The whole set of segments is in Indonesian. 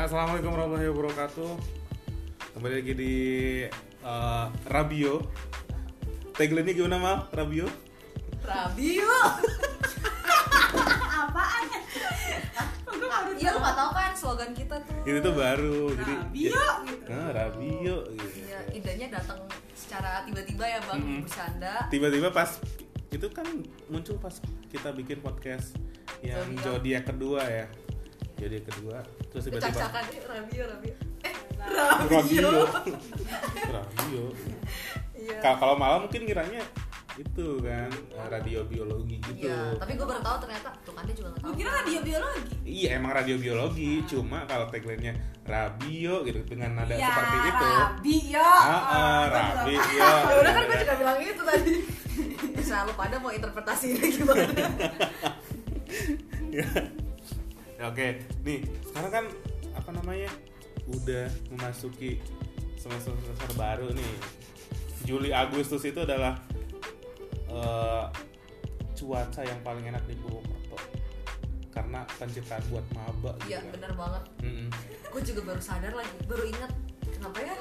Assalamualaikum warahmatullahi wabarakatuh. Kembali lagi di Rabio. Tagline-nya gimana, Mal? Rabio? Apaan? Iya, lu gak tau kan slogan kita tuh. Ini tuh baru. Jadi Rabio gitu. Rabio gitu. Iya, idenya datang secara tiba-tiba ya, Bang, bercanda. Tiba-tiba pas itu kan muncul pas kita bikin podcast yang zodiak kedua ya. Zodiak kedua. Terus tiba-tiba Cak-cakan Rabio. Rabio. Iya. Kalau malam mungkin ngiranya itu kan radio biologi gitu. Iya, tapi gue baru tahu ternyata tuh kan dia juga nggak tahu. Gue kira radio biologi. Iya emang radio biologi, cuma kalau tagline-nya Rabio gitu dengan nada Ya, seperti itu. Rabio. Rabio. Udah kan gue juga bilang itu tadi. Selalu pada mau interpretasinya gimana? Ya, oke, nih sekarang kan apa namanya udah memasuki semester baru nih. Juli Agustus itu adalah cuaca yang paling enak di Purwokerto karena pencitraan buat maba gitu. Iya, kan. benar banget. Gue juga baru sadar lagi, baru ingat kenapa ya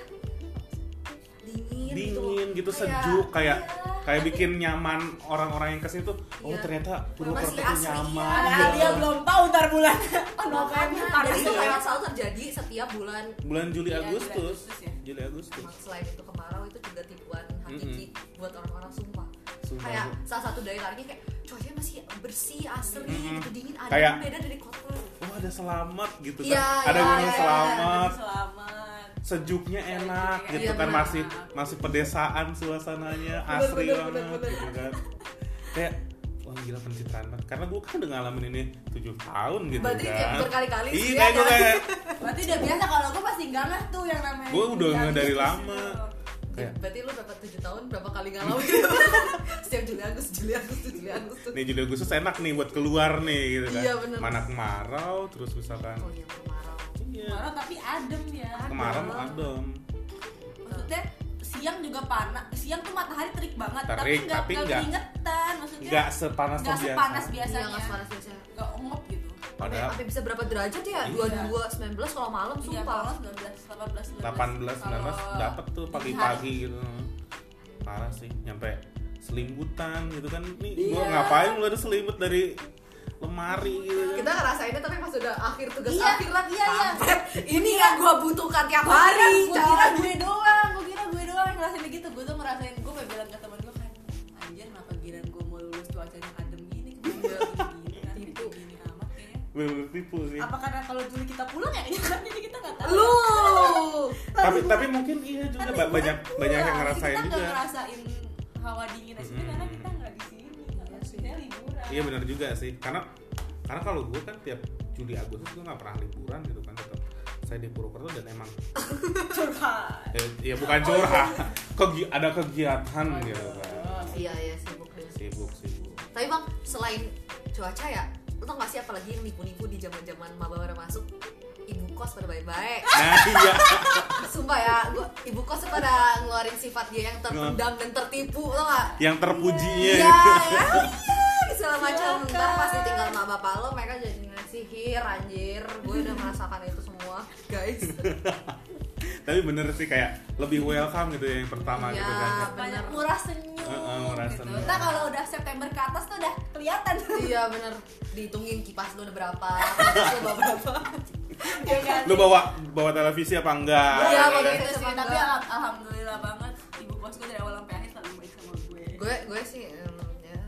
dingin gitu sejuk kayak bikin nyaman orang-orang yang kesini tuh. Oh Iya. ternyata Purwokerto Masih tuh asri, nyaman. ya. Padahal dia belum tahu ntar bulan November. Dan itu Iya. kayak selalu terjadi setiap bulan. Bulan Juli Iya, Agustus. Juli Agustus ya. Juli Agustus. Selain itu kemarau itu juga tipuan hakiki buat orang-orang sumpah. Sumpah, Kayak Bu. salah satu daya tariknya kayak cuacanya masih bersih, asri, gitu dingin, ada Kayak- yang beda dari kota. Oh ada selamat gitu kan. Iya, Ada iya, gunung iya, selamat. Selamat. Sejuknya enak Iya, gitu kan, benar. masih pedesaan suasananya, asri benar, banget benar. gitu kan. Kayak wah gila pencitraan banget. Karena gue kan udah ngalamin ini 7 tahun gitu. Berarti kan. tiap berkali-kali sih, Iya, gue ya. kayak Berarti udah biasa kalau gue pasti nggak tuh yang namanya. Gue udah Juli nggak dari Agustus lama. itu. Kayak Berarti lu dapat 7 tahun berapa kali galau gitu. Setiap Juli Agustus. nih Juli Agustus enak nih buat keluar nih gitu kan. Iya, benar. Mana kemarau terus misalkan. Oh iya, kemarau. Iya. Kemarau tapi adem ya. Kemarau adem. Maksudnya siang juga panas. Siang tuh matahari terik banget. Terik, tapi nggak nggak- keringetan. Maksudnya Nggak sepanas nggak sepanas Iya, biasanya. nggak sepanas biasanya. Nggak ongop gitu. Padahal Sampai bisa berapa derajat ya? Iya. 22, 19 kalau malam Iya, sumpah. kalau 19, 18, 18, 19 Kalau dapat tuh pagi-pagi gitu. Parah sih, nyampe selimutan gitu kan. Nih gua Iya. ngapain lu ada selimut dari lemari gitu kan. Kita ngerasainnya tapi pas udah akhir tugas Iya, akhir lah. iya. Kampret. Ini yang gua butuhkan tiap Gue hari. kira gue doang yang ngerasain gitu. Gue tuh ngerasain, gue kayak bilang ke temen gue kan, anjir kenapa giran gue mau lulus cuacanya adem gini, Iya. gini kan, Tipu. gini amat kayaknya. Bener-bener tipu sih. Apa karena kalau Juli kita pulang ya? Kan jadi kita nggak tahu. Lu. Tapi mungkin iya juga Kan banyak yang ngerasain kita nggak juga. ngerasain hawa dingin asli karena kita nggak di sini. Maksudnya liburan. Iya benar juga sih. Karena kalau gue kan tiap Juli Agustus gue nggak pernah liburan gitu kan, tetap saya di Purwokerto dan emang Curhat. ya bukan curhat, ada kegiatan gitu kan. Iya, sibuk deh. Sibuk. Tapi Bang, selain cuaca ya, lu tau gak sih apalagi yang nipu-nipu di zaman-zaman maba baru masuk? Ibu kos pada baik-baik. Nah iya. Sumpah ya, ibu kos tuh pada ngeluarin sifat dia yang terpendam dan tertipu, tau gak? Yang terpujinya. Iya, segala macam. Ntar pas ditinggal sama bapak lo, mereka jadi sihir, anjir. Gue udah merasakan itu semua, guys. Tapi bener sih kayak lebih welcome gitu ya yang pertama Iya. gitu kan. Banyak murah senyum. Murah gitu. senyum. Ntar kalau udah September ke atas tuh udah kelihatan. Iya bener, dihitungin kipas lu udah berapa, kipas lu bawa berapa. Ya kan? Lu bawa televisi apa enggak? Iya, bawa Gitu televisi sih, apa tapi enggak? alhamdulillah banget ibu bos gue dari awal sampai akhir selalu baik sama gue. Gue sih ya.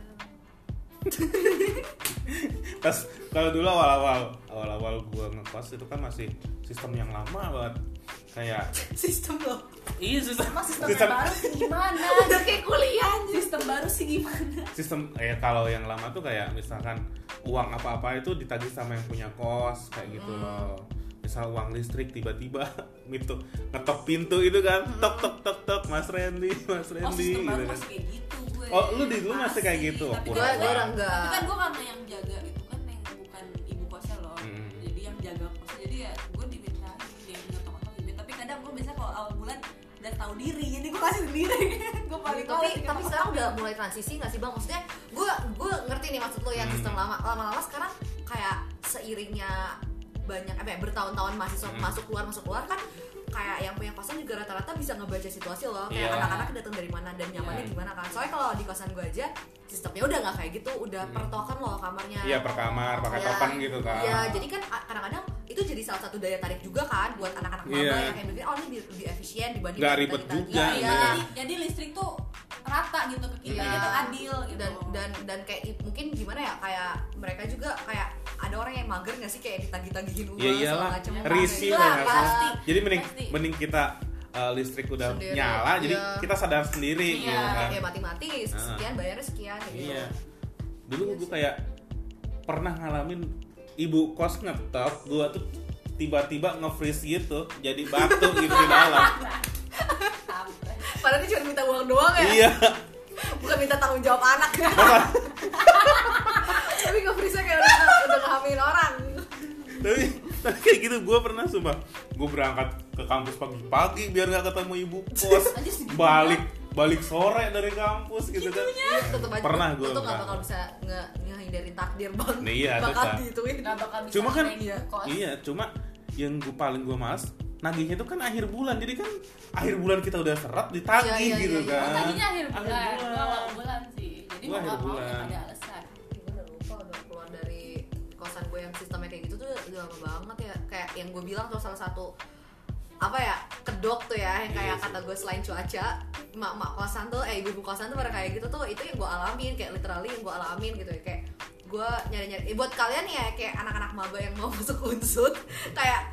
Pas kalau dulu awal gua ngekos itu kan masih sistem yang lama banget. Kayak Sistem lo iya sistem Baru sih gimana? udah kayak kuliah anjir. Sistem baru sih gimana? sistem kalau yang lama tuh kayak misalkan uang apa-apa itu ditagih sama yang punya kos kayak gitu loh. Misal uang listrik tiba-tiba gitu ngetok pintu itu kan, tok Mas Randy Oh, sistem baru gitu kan. masih kayak gitu gue. Oh, lu di dulu masih kayak gitu? Tapi Gue kan udah enggak. Tapi kan gue karena yang jaga itu kan yang bukan ibu kosnya loh. Jadi yang jaga kosnya. Jadi ya gue dimintain dia ngetok-ngetok gitu. Tapi kadang gue biasanya kalau awal bulan udah tahu diri. Jadi gue kasih sendiri. Gue paling Tapi sekarang udah mulai transisi nggak sih Bang? Maksudnya gue ngerti nih maksud lo yang sistem lama-lama sekarang kayak seiringnya banyak bertahun-tahun mahasiswa masuk keluar kan kayak yang punya kosan juga rata-rata bisa ngebaca situasi loh, kayak anak-anak datang dari mana dan nyamannya gimana kan. Soalnya kalau di kosan gue aja sistemnya udah nggak kayak gitu, udah per token loh kamarnya. Iya, per kamar pakai token gitu kan. Iya, jadi kan kadang-kadang itu jadi salah satu daya tarik juga kan buat anak-anak maba yang kayak mikir ini lebih efisien dibanding nggak ribet juga. Jadi listrik tuh rata gitu ke kita, itu adil gitu. Dan kayak mungkin gimana ya, kayak mereka juga kayak ada orang yang mager nggak sih kayak ditagih-tagihin uang segala macam. Risih lah pasti. Jadi mending kita listrik udah sendiri, nyala, jadi kita sadar sendiri gitu kan. Ya mati-mati sekian bayarnya sekian gitu. Iya. Dulu gue kayak pernah ngalamin ibu kos ngetop, gue tuh tiba-tiba nge-freeze gitu, jadi batu gitu di dalam. Padahal dia cuma minta uang doang ya. Iya. Bukan minta tanggung jawab anak. Tapi nge-freeze kayak udah ngehamilin orang. Tapi kayak gitu gue pernah, sumpah. Gue berangkat ke kampus pagi-pagi biar gak ketemu ibu kos. Balik sore dari kampus gitu kan. Pernah gue. Itu gak bakal bisa ngehindarin takdir bang. Nah, iya, bakal gituin. Cuma kan cuma yang paling gue males nagihnya itu kan akhir bulan. Jadi kan akhir bulan kita udah seret ditagih gitu kan. Oh, tadinya akhir bulan. Awal bulan sih. Jadi mau akhir bulan. Ada alasan. Gue udah lupa, udah keluar dari kosan gue yang sistemnya kayak gitu tuh udah lama banget ya. Kayak yang gue bilang tuh salah satu kedok tuh ya, yang kayak kata gue selain cuaca, mak kosan tuh ibu kosan tuh pada kayak gitu tuh, itu yang gue alamin, kayak literally yang gue alamin gitu ya. Kayak gue nyari buat kalian ya, kayak anak-anak maba yang mau masuk unsur kayak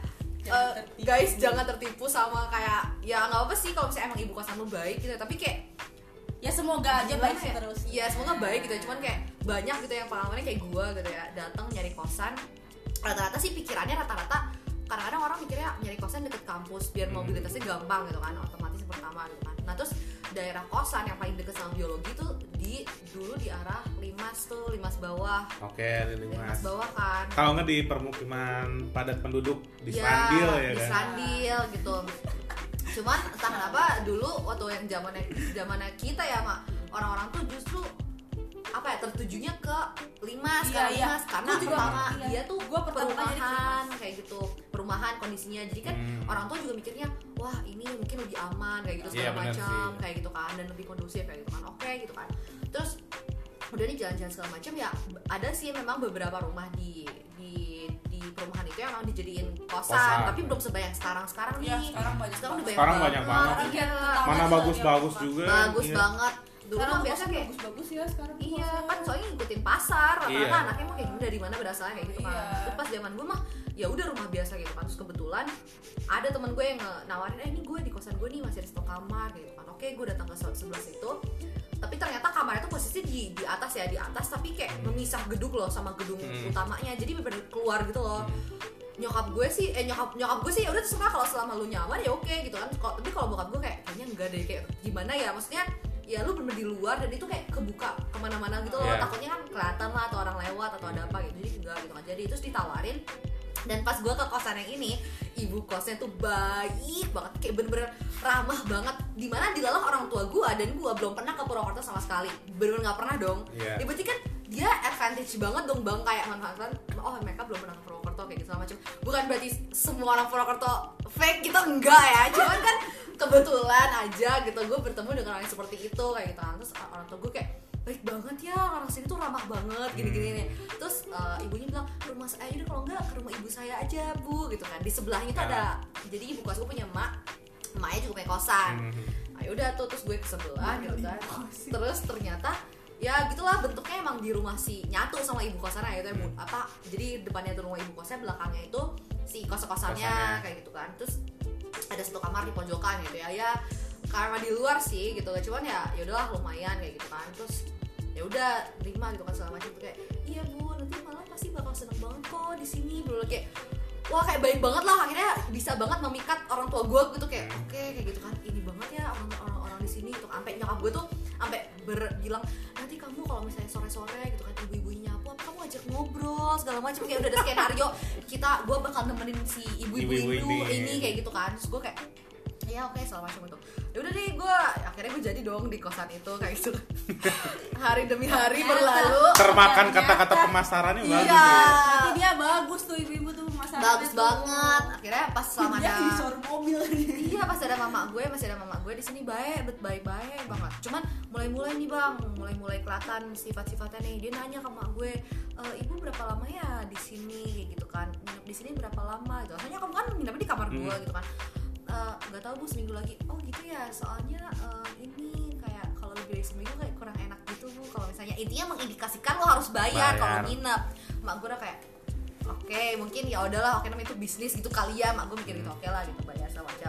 guys jangan tertipu sama kayak ya nggak apa sih kalau misalnya emang ibu kosan lu baik gitu, tapi kayak ya semoga aja baik ya? Terus ya semoga baik gitu, cuman kayak banyak gitu yang pengalamannya kayak gue gitu ya, datang nyari kosan rata-rata sih pikirannya kadang-kadang orang mikirnya nyari kosan deket kampus biar mobilitasnya gampang gitu kan, otomatis pertama gitu kan. Nah terus daerah kosan yang paling deket sama biologi tuh dulu di arah Limas bawah. Oke, Limas bawah kan. Kalau nggak di permukiman padat penduduk di Sandil ya di kan. Sandil gitu. Cuman entah kenapa dulu waktu yang zamannya kita ya mak, orang-orang tuh justru tertujunya ke Limas karena pertama dia tuh perumahan kayak gitu, perumahan kondisinya, jadi kan orang tua juga mikirnya wah ini mungkin lebih aman kayak gitu segala macam kayak gitu kan, dan lebih kondusif kayak gitu kan, oke gitu kan. Terus udah nih jalan-jalan segala macam ya, ada sih memang beberapa rumah di perumahan itu yang memang dijadiin kosan, tapi belum sebanyak sekarang nih. Ya, sekarang banyak banget. Mana bagus-bagus juga. Bagus banget. Dulu kan biasa kayak bagus-bagus ya sekarang. Iya, kan soalnya ngikutin pasar. Rata-rata anaknya mah kayak gini dari mana berasalnya kayak gitu kan. Terus pas zaman gue mah ya udah rumah biasa gitu kan. Terus kebetulan ada teman gue yang nawarin, ini gue di kosan gue nih masih ada stok kamar gitu kan. Oke, gue datang ke sebelah situ. Tapi ternyata kamarnya tuh posisi di atas tapi kayak memisah gedung loh sama gedung utamanya. Jadi bener-bener keluar gitu loh. Nyokap gue sih ya udah terserah kalau selama lu nyaman ya oke gitu kan. Tapi kalau bokap gue kayaknya enggak deh, kayak gimana ya, maksudnya ya lu bener di luar dan itu kayak kebuka kemana-mana gitu loh, takutnya kan kelihatan lah atau orang lewat atau ada apa gitu, jadi enggak gitu kan. Jadi terus ditawarin, dan pas gue ke kosan yang ini, ibu kosnya tuh baik banget, kayak bener-bener ramah banget, dimana dilalah orang tua gue, dan gue belum pernah ke Purwokerto sama sekali, bener-bener nggak pernah dong. Ya berarti kan dia advantage banget dong bang, kayak manfaatkan, oh mereka belum pernah ke Purwokerto kayak gitu sama macam. Bukan berarti semua orang Purwokerto fake gitu, enggak ya, cuman kan kebetulan aja gitu gue bertemu dengan orang yang seperti itu kayak gitu. Terus orang tua gue kayak baik banget ya, orang sini tuh ramah banget gini-gini nih. Terus ibunya bilang rumah saya aja, kalau enggak ke rumah ibu saya aja bu gitu kan. Di sebelahnya tuh ada, jadi ibu kos gue punya emaknya juga punya kosan. Ayo udah tuh, terus gue ke sebelah gitu kan. Terus ternyata ya gitulah bentuknya, emang di rumah si nyatu sama ibu kosannya gitu ya, jadi depannya tuh rumah ibu kosnya, belakangnya itu si kos-kosannya kayak gitu kan. Terus ada satu kamar di pojokan gitu ya kamar di luar sih gitu, cuman ya udahlah lumayan kayak gitu kan. Terus ya udah terima gitu kan segala macam, kayak iya bu nanti malam pasti bakal seneng banget kok di sini bro, kayak wah kayak baik banget lah, akhirnya bisa banget memikat orang tua gue gitu, kayak oke, kayak gitu kan, ini banget ya orang di sini gitu. Sampai nyokap gue tuh sampai bilang nanti kamu kalau misalnya sore-sore gitu kan ibu-ibunya nyapu, kamu ajak ngobrol segala macam, kayak udah ada skenario gue bakal nemenin si ibu-ibu ini kayak gitu kan. Terus gue kayak ya oke segala macam itu. Ya udah deh, akhirnya gue jadi dong di kosan itu kayak gitu. Hari demi hari berlalu. Termakan kata-kata pemasarannya bagus iya. ya. Berarti dia bagus tuh ibu-ibu tuh pemasarannya. Bagus banget. Akhirnya pas selama dia ada di showroom mobil. Iya, pas ada mama gue, masih ada mama gue di sini baik banget. Cuman mulai nih bang, mulai kelihatan sifat-sifatnya nih. Dia nanya ke mak gue, ibu berapa lama ya di sini kayak gitu kan? Nginep di sini berapa lama? Gitu. Soalnya kamu kan nginep di kamar gue gitu kan. Nggak tahu bu, seminggu lagi. Oh gitu ya, soalnya ini kayak kalau lebih dari seminggu kayak kurang enak gitu bu. Kalau misalnya intinya mengindikasikan lo harus bayar kalau nginep. Mak gue udah kayak oke, mungkin ya udahlah, oke namanya itu bisnis gitu kali ya. Mak gue mikir gitu, oke lah gitu, bayar segala macam.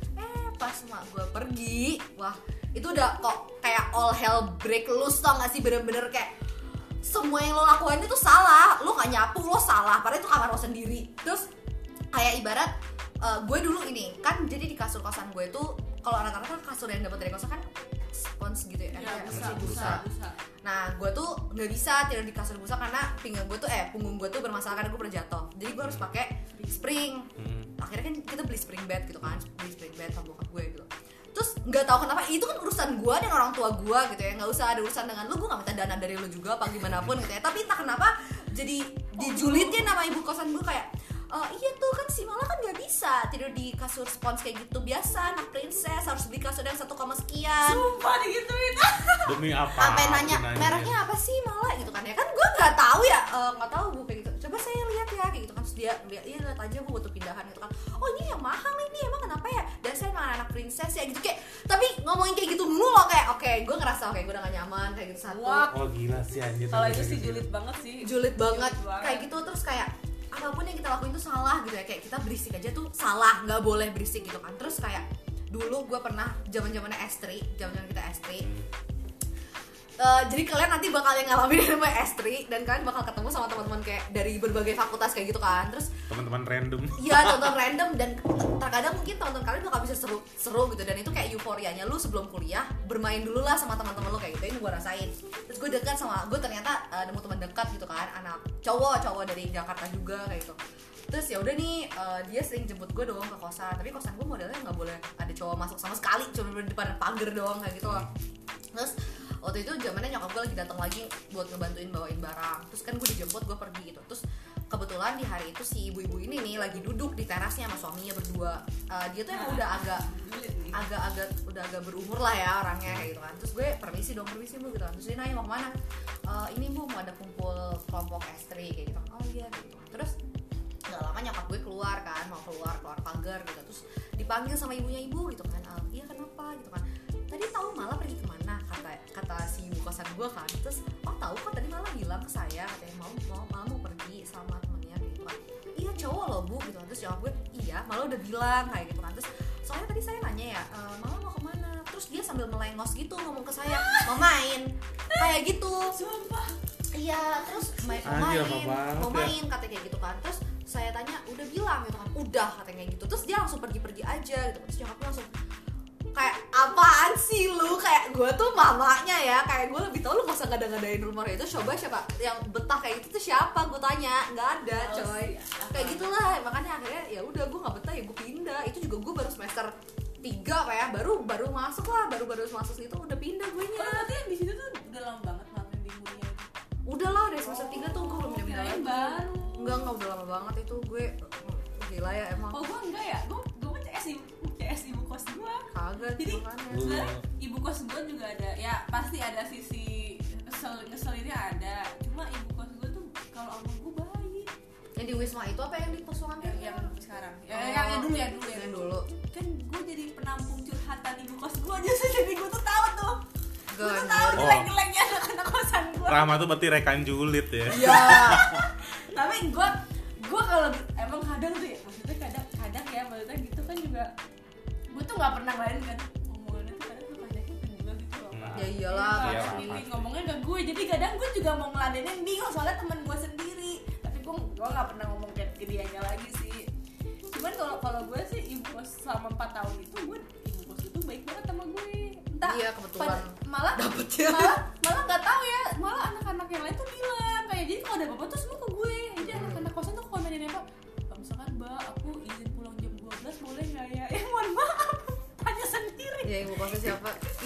Pas mak gue pergi, wah itu udah kok kayak all hell break loose, tau gak sih, bener-bener kayak semua yang lo lakuin itu salah. Lo gak nyapu, lo salah, padahal itu kamar lo sendiri. Terus kayak ibarat gue dulu ini kan, jadi di kasur kosan gue tuh kalau rata-rata kasur yang dapat dari kosan kan spons gitu ya, busa. Nah gue tuh nggak bisa tidur di kasur busa karena pinggang gue tuh punggung gue tuh bermasalah karena gue pernah jatuh. Jadi gue harus pakai spring. Akhirnya kan kita beli spring bed gitu kan, sama bokap gue gitu. Terus nggak tahu kenapa itu kan urusan gue dan orang tua gue gitu ya, nggak usah ada urusan dengan lu, gue nggak minta dana dari lu juga apa gimana pun gitu ya. Tapi entah kenapa jadi dijulitin nama ibu kosan gue kayak iya tuh kan si Mala kan nggak bisa tidur di kasur spons kayak gitu, biasa anak princess harus beli kasur yang 1, sekian. Sumpah digituin. Demi apa? Sampai nanya mereknya apa sih Mala gitu kan ya, kan gue nggak tahu ya, nggak tahu bu kayak gitu. Coba saya lihat ya kayak gitu kan, terus dia iya lihat aja bu butuh pindahan gitu kan. Oh ini yang mahal ini emang kenapa ya? Dan saya emang anak princess ya gitu kayak. Tapi ngomongin kayak gitu dulu loh kayak oke, gue ngerasa gue udah gak nyaman kayak gitu satu. Oh gila sih anjir. Kalau itu sih julid banget sih. Julid banget kayak gitu. Terus kayak apapun yang kita lakuin tuh salah gitu ya, kayak kita berisik aja tuh salah, nggak boleh berisik gitu kan. Terus kayak dulu gue pernah zaman-zamannya S3, zaman-zaman kita S3. Jadi kalian nanti bakal yang ngalamin namanya S3 dan kalian bakal ketemu sama teman-teman kayak dari berbagai fakultas kayak gitu kan. Terus teman-teman random. Iya, teman-teman random, dan terkadang mungkin teman-teman kalian bakal bisa seru gitu, dan itu kayak euforianya lu sebelum kuliah bermain dulu lah sama teman-teman lu kayak gitu. Ini gue rasain. Terus gue dekat sama gue, ternyata nemu teman dekat gitu kan, anak cowok dari Jakarta juga kayak gitu. Terus ya udah nih, dia sering jemput gue doang ke kosan, tapi kosan gue modelnya nggak boleh ada cowok masuk sama sekali, cuma di depan pagar doang kayak gitu loh. Terus waktu itu zamannya nyokap gue lagi datang lagi buat ngebantuin bawain barang. Terus kan gue dijemput, gue pergi gitu. Terus kebetulan di hari itu si ibu-ibu ini nih lagi duduk di terasnya sama suaminya berdua. Dia tuh emang udah agak berumur lah ya orangnya kayak gitu kan. Terus gue permisi bu gitu kan. Terus dia nanya mau kemana? Ini bu mau ada kumpul kelompok S3 kayak gitu. Oh iya gitu kan. Terus nggak lama nyokap gue keluar kan, mau keluar pagar gitu. Terus dipanggil sama ibunya, ibu gitu kan. Iya kenapa gitu kan. Tadi tahu Mala pergi kemana, kata si ibu kosan gue kan. Terus tahu kok tadi Mala bilang ke saya katanya mau pergi sama temennya gitu kan. Iya cowok loh bu gitu kan. Terus jawab gue iya Mala udah bilang kayak gitu kan. Terus soalnya tadi saya nanya ya, Mala mau kemana. Terus dia sambil melengos gitu ngomong ke saya, mau main kayak gitu. Sumpah. Iya, terus mau main katanya kayak gitu kan. Terus saya tanya udah bilang gitu kan, udah katanya gitu. Terus dia langsung pergi aja gitu. Terus nyokapnya langsung kayak apaan sih lu, kayak gue tuh mamanya ya, kayak gue lebih tahu lu gak usah ngada-ngadain rumor itu. Coba siapa yang betah kayak gitu tuh, siapa gue tanya, nggak ada coy. Kayak gitulah, makanya akhirnya ya udah gue nggak betah ya gue pindah. Itu juga gue baru semester 3 kayak baru masuk lah, baru masuk situ udah pindah gue nya. Berarti di situ tuh udah lama banget ngelakuin liburnya itu. Udah lah dari semester 3 tuh gue belum pindah lagi. Baru. Enggak udah lama banget itu gue. Gila ya emang. Oh gue enggak ya, gue CS ibu kos gue. Kagak. Jadi sebenarnya ibu kos gue juga ada, ya pasti ada sisi ngeselinnya ada. Cuma ibu kos gue tuh kalau sama gue baik. Yang di Wisma itu apa yang di Posuan yang sekarang? Yang dulu. Kan gue jadi penampung curhatan ibu kos gue aja sih, jadi gue tuh tahu tuh. Gue tuh tahu jelek-jeleknya anak kosan gue. Rama tuh berarti rekan julid ya. Iya. Tapi gue kalau emang kadang tuh ya, maksudnya kadang ya, maksudnya gitu kan juga gue tuh nggak pernah lain kan ngomongannya tuh kadang tuh banyak itu juga gitu loh. Ya iyalah ngomongnya ke gue, jadi kadang gue juga mau ngeladenin bingung soalnya teman gue sendiri, tapi gue nggak pernah ngomong ke dianya lagi sih. Cuman kalau gue sih ibu kos selama 4 tahun itu, ibu kos itu baik banget sama gue. Entah, iya kebetulan malah dapetnya malah nggak tahu ya, malah anak-anak yang lain tuh bilang kayak, jadi kalau ada apa-apa tuh semua ke gue. Jadi anak-anak kosan tuh kalau nanyain apa, misalkan mbak aku izin pulang jam 12 boleh nggak ya? Mohon maaf, tanya sendiri. Ya ibu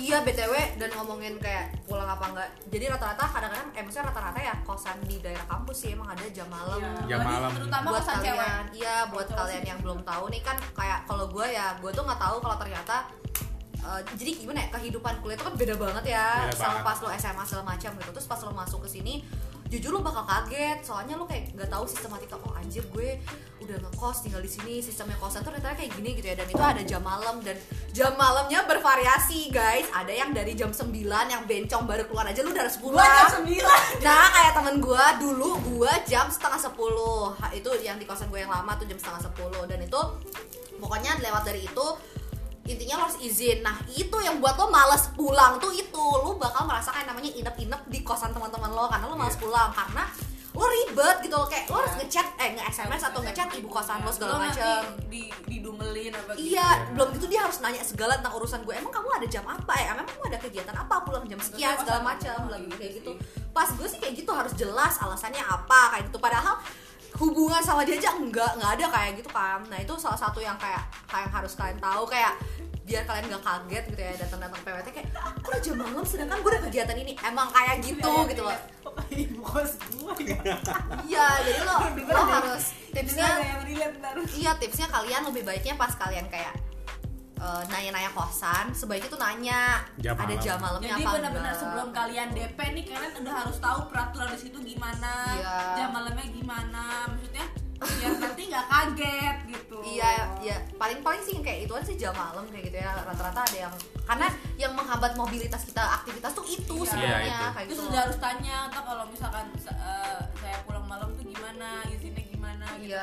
Iya BTW, dan ngomongin kayak pulang apa enggak. Jadi rata-rata kadang-kadang maksudnya rata-rata ya kosan di daerah kampus sih emang ada jam malam. Jam malam. Terutama Buat kosan kalian, cewek. iya buat kalian yang belum tahu nih kan kayak kalau gue tuh nggak tahu kalau ternyata jadi gimana ya, kehidupan kuliah itu kan beda banget ya Beda sama banget. pas lo SMA segala macam gitu. Terus pas lo masuk ke sini jujur lo bakal kaget soalnya lo kayak nggak tahu sistematika. Oh anjir, gue udah ngekos tinggal di sini, sistemnya kosan tuh ternyata kayak gini gitu ya. Dan itu ada jam malam, dan jam malamnya bervariasi guys. Ada yang dari jam 9 yang bencong baru keluar aja lu udah harus Gua pulang. jam 9. Nah kayak temen gue dulu, gue jam setengah 10. Itu yang di kosan gue yang lama tuh jam setengah 10. Dan itu pokoknya lewat dari itu intinya lo harus izin. Nah itu yang buat lo males pulang tuh, itu lo bakal merasakan namanya inep-inep di kosan teman-teman lo karena lo males pulang, karena lo ribet gitu loh, kayak lo harus ngechat nge-SMS atau ngechat ibu kosan lo segala macam. Didumelin apa gitu. Iya, belum gitu dia harus nanya segala tentang urusan gue. Emang kamu ada jam apa ya? Emang kamu ada kegiatan apa? Pulang jam sekian segala macam lagi kayak gitu. Pas gue sih kayak gitu harus jelas alasannya apa kayak gitu. Padahal hubungan sama dia aja nggak ada kayak gitu kan. Nah itu salah satu yang kayak harus kalian tahu, kayak biar kalian nggak kaget gitu ya datang-datang PWT kayak kok udah jam malam sedangkan gue udah kegiatan ini. Emang kayak gitu gitu loh. Ibu kos gue ya. Iya, jadi lo harus tipsnya. Iya, Tipsnya kalian lebih baiknya pas kalian kayak nanya-nanya kosan, sebaiknya tuh nanya ada jam malamnya jadi apa benar-benar enggak. sebelum kalian DP nih kalian udah harus tahu peraturan di situ gimana, jam malamnya gimana, maksudnya biar nanti nggak kaget gitu. Iya, paling sih kayak itu aja sih jam malam kayak gitu ya. Rata-rata ada yang karena yang menghambat mobilitas kita, aktivitas tuh itu sebenarnya kayak Terus gitu. udah harus tanya atau kalau misalkan saya pulang malam tuh gimana, izinnya gimana gitu.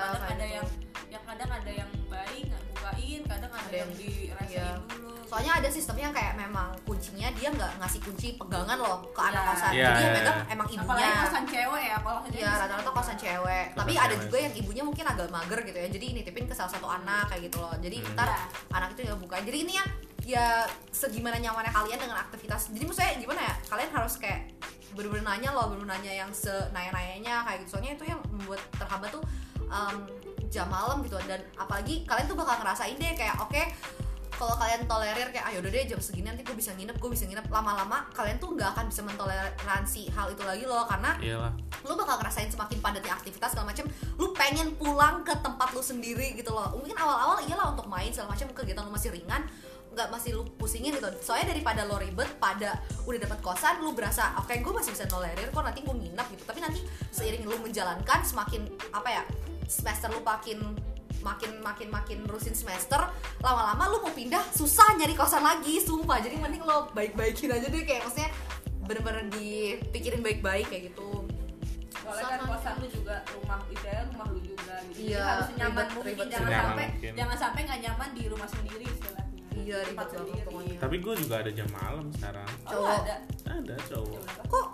Kadang ada yang baik nggak bukain, kadang ada yang dirasain dulu. Soalnya ada sistemnya yang kayak memang kuncinya dia nggak ngasih kunci pegangan loh ke anak kosan. Iya, Jadi yang iya, megang iya. emang ibunya. Apalagi kosan cewek ya, kalau Iya, rata-rata kosan cewek. Tapi Kosan ada cewek juga yang ibunya mungkin agak mager gitu ya. Jadi nitipin ke salah satu anak kayak gitu loh. Jadi ntar anak itu ya bukain. Jadi ini ya segimana nyamannya kalian dengan aktivitas. Jadi maksudnya gimana ya? Kalian harus kayak bener-bener nanya loh, bener-bener nanya yang senanya-nanyanya kayak gitu. Soalnya itu yang membuat terhambat tuh jam malam gitu. Dan apalagi kalian tuh bakal ngerasain deh kayak oke, kalau kalian tolerir kayak ayo udah deh jam segini nanti gue bisa nginep, lama-lama kalian tuh nggak akan bisa mentoleransi hal itu lagi loh, karena lu bakal ngerasain semakin padatnya aktivitas segala macam, lu pengen pulang ke tempat lu sendiri gitu loh. Mungkin awal-awal iyalah untuk main segala macam, kegiatan lu masih ringan, nggak masih lu pusingin gitu. Soalnya daripada lo ribet pada udah dapat kosan, lu berasa oke gue masih bisa tolerir kok, nanti gue nginep gitu. Tapi nanti seiring lu menjalankan semakin semester lu makin nerusin semester, lama-lama lu mau pindah susah nyari kosan lagi, sumpah. Jadi mending lo baik-baikin aja deh, kayak maksudnya bener-bener dipikirin baik-baik kayak gitu. Soalnya kan kosan lu juga rumah lu juga gitu. Iya, Jadi harus nyaman mungkin, jangan sampai nggak nyaman di rumah sendiri istilahnya. Iya, ribet banget pokoknya. Tapi gue juga ada jam malam sekarang. Cowok Ada cowok. kok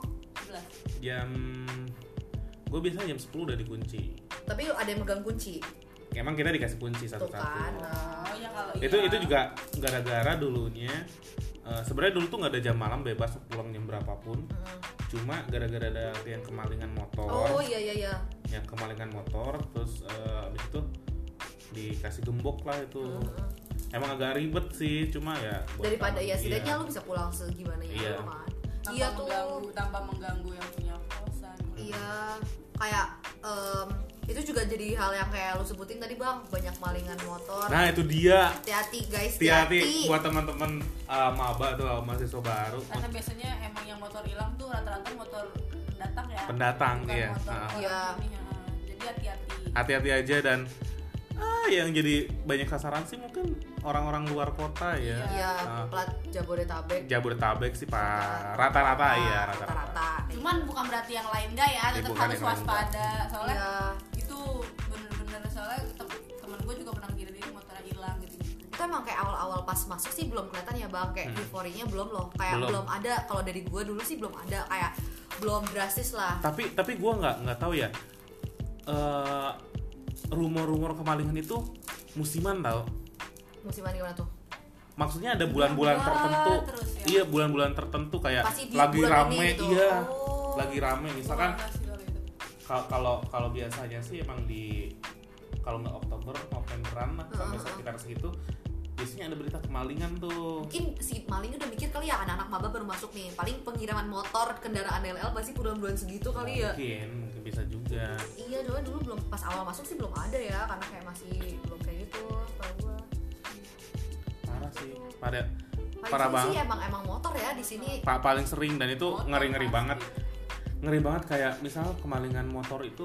Gue biasanya jam 10 udah dikunci. tapi ada yang megang kunci Emang kita dikasih kunci tuh satu-satu. kan. Oh ya kalau Itu juga gara-gara dulunya sebenarnya dulu tuh nggak ada jam malam, bebas pulang jam berapapun. Cuma gara-gara ada yang kemalingan motor. Oh iya. Yang kemalingan motor, terus abis itu dikasih gembok lah itu. Emang agak ribet sih, cuma ya Daripada ya setidaknya lu bisa pulang segimana ya. Iya. Kan. Iya tuh. tanpa mengganggu yang punya kosan. Iya, kayak itu juga jadi hal yang kayak lu sebutin tadi Bang, banyak malingan motor. Nah itu dia. Hati-hati guys, Hati-hati buat teman-teman maba tuh mahasiswa baru. Karena biasanya emang yang motor hilang tuh rata-rata motor pendatang ya. Pendatang, bukan iya. motor orang Iya. sini, jadi hati-hati. Hati-hati aja, dan yang jadi banyak sasaran sih mungkin orang-orang luar kota ya. Iya, plat Jabodetabek sih Pak. Rata-rata ya, rata-rata. Cuman bukan berarti yang lain enggak ya, tetap bukan harus yang lain waspada. Soalnya Iya. itu bener-bener, soalnya temen gue juga pernah kira-kira motornya hilang gitu. Itu emang kayak awal-awal pas masuk sih belum kelihatan ya Bang, kayak euforinya belum loh. Kayak belum ada, kalau dari gue dulu sih belum ada, kayak belum drastis lah. Tapi gue nggak tahu ya. Rumor-rumor kemalingan itu musiman tau. Musiman gimana tuh? Maksudnya ada bulan-bulan tertentu. Terus ya. Iya, bulan-bulan tertentu kayak Pasti di lagi bulan rame ini gitu. iya. Oh. Lagi rame misalkan Gua nggak sih kalau itu. kalau biasanya sih emang di kalau nggak Oktober, Novemberan lah sampai sekitar segitu biasanya ada berita kemalingan tuh. Mungkin si malingnya udah mikir kali ya, anak-anak maba baru masuk nih, paling pengiriman motor kendaraan LL pasti bulan-bulan segitu kali ya. Mungkin bisa juga. Iya, dulu belum pas awal masuk sih belum ada ya, karena kayak masih belum kayak gitu kalau gua. Parah sih, parah Paling banget. sih emang motor ya di sini. Paling sering, dan itu Motor ngeri-ngeri pasti. banget. Ngeri banget kayak misal kemalingan motor itu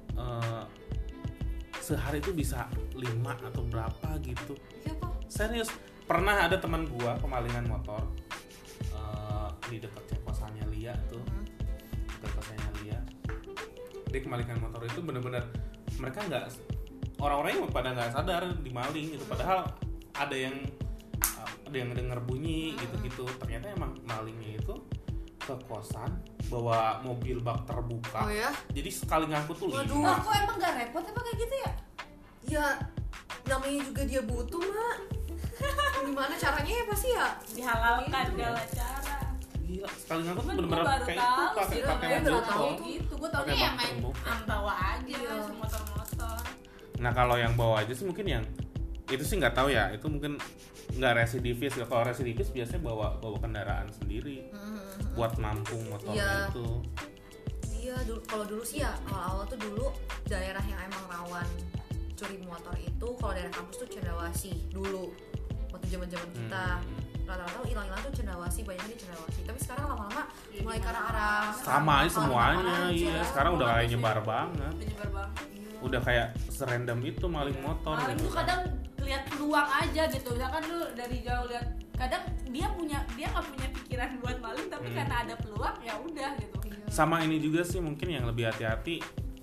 sehari itu bisa 5 atau berapa gitu. Iya kok. Serius, pernah ada teman gua kemalingan motor di dekat kosannya Lia tuh. Dekat kosannya Lia. Dia kemalingan motor itu bener-bener mereka orang-orangnya pada nggak sadar dimaling gitu. Padahal ada yang denger bunyi gitu-gitu. Ternyata emang malingnya itu ke kosan bawa mobil bak terbuka. Oh ya? Jadi sekali ngangkut tuh 5. Waduh. Aku emang gak repot apa kayak gitu ya? Ya namanya juga dia butuh, Mak. Gimana caranya ya pasti ya Dihalalkan segala cara. Gila, sekali ngangkut tuh Cuman bener-bener gua baru kayak tahu itu pakai sih, pakai gua mobil baru tol. tahu. gitu. Gue taunya Pakai yang bak main terbuka. bawa aja Iya. motor-motor. Nah kalau yang bawa aja sih mungkin yang itu sih nggak tahu ya, itu mungkin nggak residivis. Kalau residivis biasanya bawa kendaraan sendiri buat nampung motornya Iya. itu. Iya, kalau dulu sih ya awal-awal tuh dulu daerah yang emang rawan curi motor itu kalau daerah kampus tuh Cendrawasih dulu waktu zaman-zaman kita. Rata-rata hilang-hilang tuh Cendrawasih, banyaknya di Cendrawasih. Tapi sekarang lama-lama Ya, mulai ke dimana? arah Sama aja semuanya, mana-mana iya. aja. Sekarang udah kayak nyebar banget. Menyebar banget. Udah kayak serandom itu maling motor Maling gitu tuh kan. kadang lihat peluang aja gitu. Misalkan lu dari jauh lihat, kadang dia nggak punya pikiran buat maling, tapi karena ada peluang ya udah gitu. Sama ini juga sih mungkin yang lebih hati-hati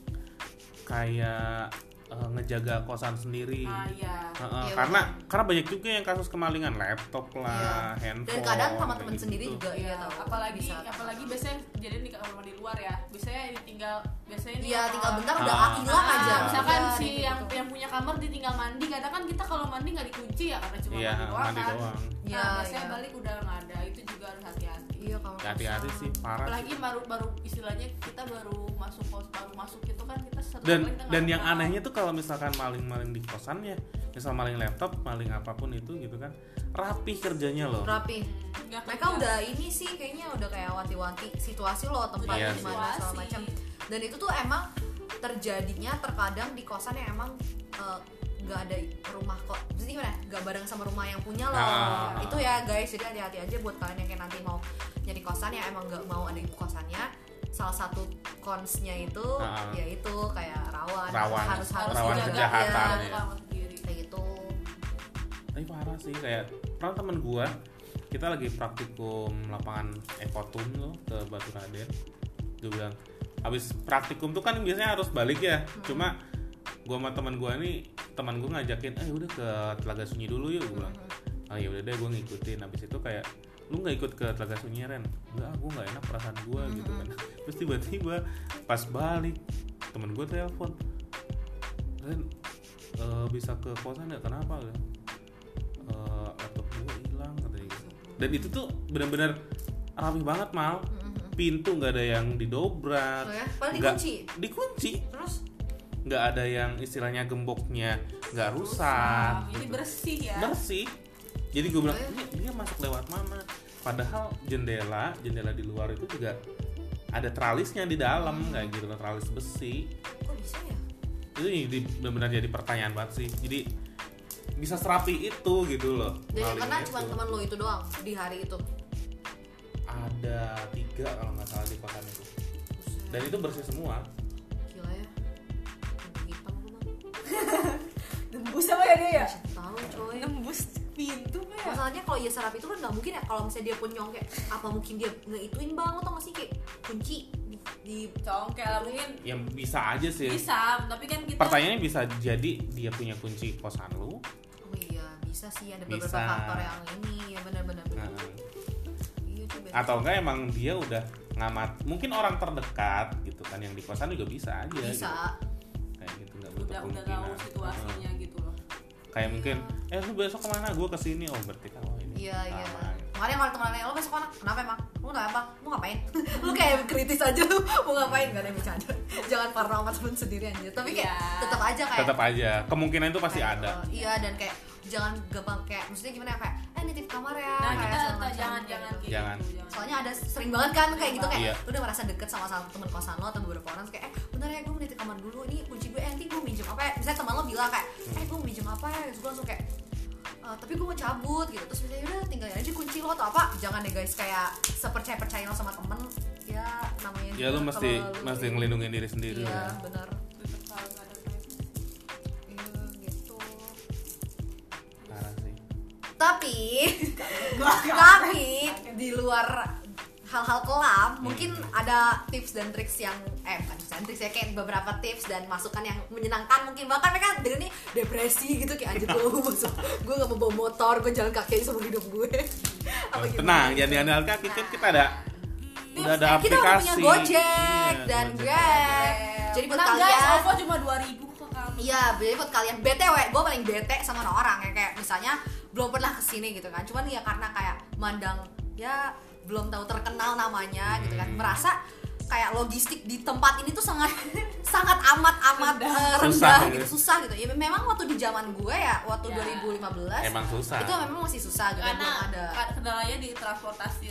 kayak ngejaga kosan sendiri. Iya. Iya, Karena banyak juga yang kasus kemalingan laptop lah, handphone. Dan kadang sama kayak temen gitu. sendiri juga Iya, tahu. apalagi Bisa. biasanya jadi di kamar mandi luar ya. Biasanya ditinggal Iya, tinggal bentar udah Ah. hilang aja. Misalkan Iya, si gitu. yang punya kamar ditinggal mandi, kadang kan kita kalau mandi nggak dikunci ya karena cuma Iya, mandi doang mandi kan. doang. Iya, Nah, biasanya iya. balik udah nggak ada, itu juga harus hati-hati. Iya, kalau Hati-hati kosan. sih, parah. Apalagi baru istilahnya kita baru masuk gitu kan kita sering Dan kita nggak dan yang tahu. anehnya tuh kalau misalkan maling-maling di kosannya, misal maling laptop, maling apapun itu gitu kan, rapih kerjanya loh. Rapi. Nggak Mereka kerja. udah ini sih kayaknya udah kayak wanti-wanti situasi loh, tempatnya Iya di mana segala Situasi. macam. Dan itu tuh emang terjadinya terkadang di kosan yang emang nggak ada rumah kok, jadi gimana? Nggak bareng sama rumah yang punya loh. Ah. Itu ya guys, jadi hati-hati aja buat kalian yang kayak nanti mau nyari kosan yang emang nggak mau ada ibu kosannya. Salah satu konsnya itu yaitu kayak rawan harus rawan dijaga, kejahatan, ya. ya. Kamu sendiri. Kayak gitu. Tapi parah sih, kayak pernah temen gua, kita lagi praktikum lapangan ekotun loh ke Batu Raden. Dia bilang habis praktikum tuh kan biasanya harus balik ya. Cuma gua sama teman gua gua ngajakin, udah ke Telaga Sunyi dulu yuk, gua bilang. Oh ya udah deh, gua ngikutin. Habis itu kayak, lu nggak ikut ke Telaga Sunyi Ren? Enggak, gua nggak enak perasaan gua gitu kan. Terus tiba-tiba pas balik temen gua telepon, Ren bisa ke kosan nggak? Kenapa? Laptop gue hilang katanya gitu. Dan itu tuh benar-benar rapi banget mal. Pintu nggak ada yang didobrak, Oh ya? Padahal nggak- dikunci. dikunci, Terus nggak ada yang istilahnya gemboknya nggak rusak, Nah, ini gitu. bersih ya. Bersih. Jadi gue bilang, Oh ya? ini dia masuk lewat mana? Padahal jendela di luar itu juga ada tralisnya di dalam, kayak gitu, tralis besi. kok bisa ya? Itu benar-benar jadi pertanyaan banget sih. Jadi bisa serapi itu gitu loh. Dan yang kena malingnya cuma itu. teman lo itu doang di hari itu. Ada 3 kalau nggak salah di kosan itu. Buset. Dan itu bersih semua. Gila ya. Pintu hitam lu mah. Nembus apa ya dia ya? Siapa tahu coy. Nembus pintu apa ya? Masalahnya kalau ya serapi itu kan nggak mungkin ya kalau misalnya dia pun nyongke. Apa mungkin dia ngeituin bang lo tau gak sih kayak kunci di Congkel lah mungkin Yang bisa aja sih. bisa, tapi kan kita Pertanyaannya bisa jadi dia punya kunci kosan lu. Oh iya bisa sih ada beberapa Bisa. faktor yang ini ya benar-benar. Nah, Iya coba. atau enggak emang dia udah ngamat, mungkin orang terdekat gitu kan yang di kosan juga bisa aja. Bisa. Gitu. Kayak gitu nggak butuh udah tahu kemungkinan. situasinya gitu loh. Kayak mungkin, lu besok kemana? Gue kesini. Oh berarti kan ini. Iya iya. sama. Makanya kalau teman-teman lo besok mana? Kenapa emang? Lu nggak apa? Lu ngapain? Lu kayak kritis aja lu mau ngapain? Gak ada yang bercanda. Jangan parno sama temen sendiri aja. Tapi kayak Iya. tetap aja kayak Tetap aja, kemungkinan itu pasti kayak, ada. iya dan kayak jangan gampang kayak maksudnya gimana ya kayak nitip kamar ya. Nah, kayak kita jangan gitu. Soalnya ada sering banget kan kayak gitu kayak lu udah merasa deket sama teman kosan lo atau beberapa orang kayak bentar ya gue mau nitip kamar dulu, ini kunci gue nanti gue minjem apa ya. Misalnya teman lo bilang kayak gue mau minjem apa ya, terus gue langsung kayak tapi gue mau cabut gitu, terus misalnya udah tinggal aja kunci lo atau apa. Jangan deh guys, kayak sepercaya lo sama temen ya, namanya ya lu mesti ngelindungin diri sendiri. Iya benar. Tapi di luar hal-hal kelam mungkin ada tips dan triks yang bukan tips dan triks ya, kayak beberapa tips dan masukan yang menyenangkan mungkin. Bahkan mereka dengan nih depresi gitu kayak anjir gue gak mau bawa motor, gue jalan kaki aja seumur hidup gue. Tenang, jangan jalan kaki kan kita ada aplikasi. Kita udah punya Gojek dan Grab. Jadi buat kalian guys, OVO cuma 2.000 kok kamu. Iya, jadi buat kalian BTW, gue paling bete sama orang ya kayak misalnya belum pernah kesini gitu kan, cuman ya karena kayak mandang ya belum tahu terkenal namanya gitu kan, merasa kayak logistik di tempat ini tuh sangat amat rendah gitu, susah gitu. Ya memang waktu di zaman gue ya waktu 2015 emang susah. Itu memang masih susah gitu, karena belum ada kendalanya di transportasi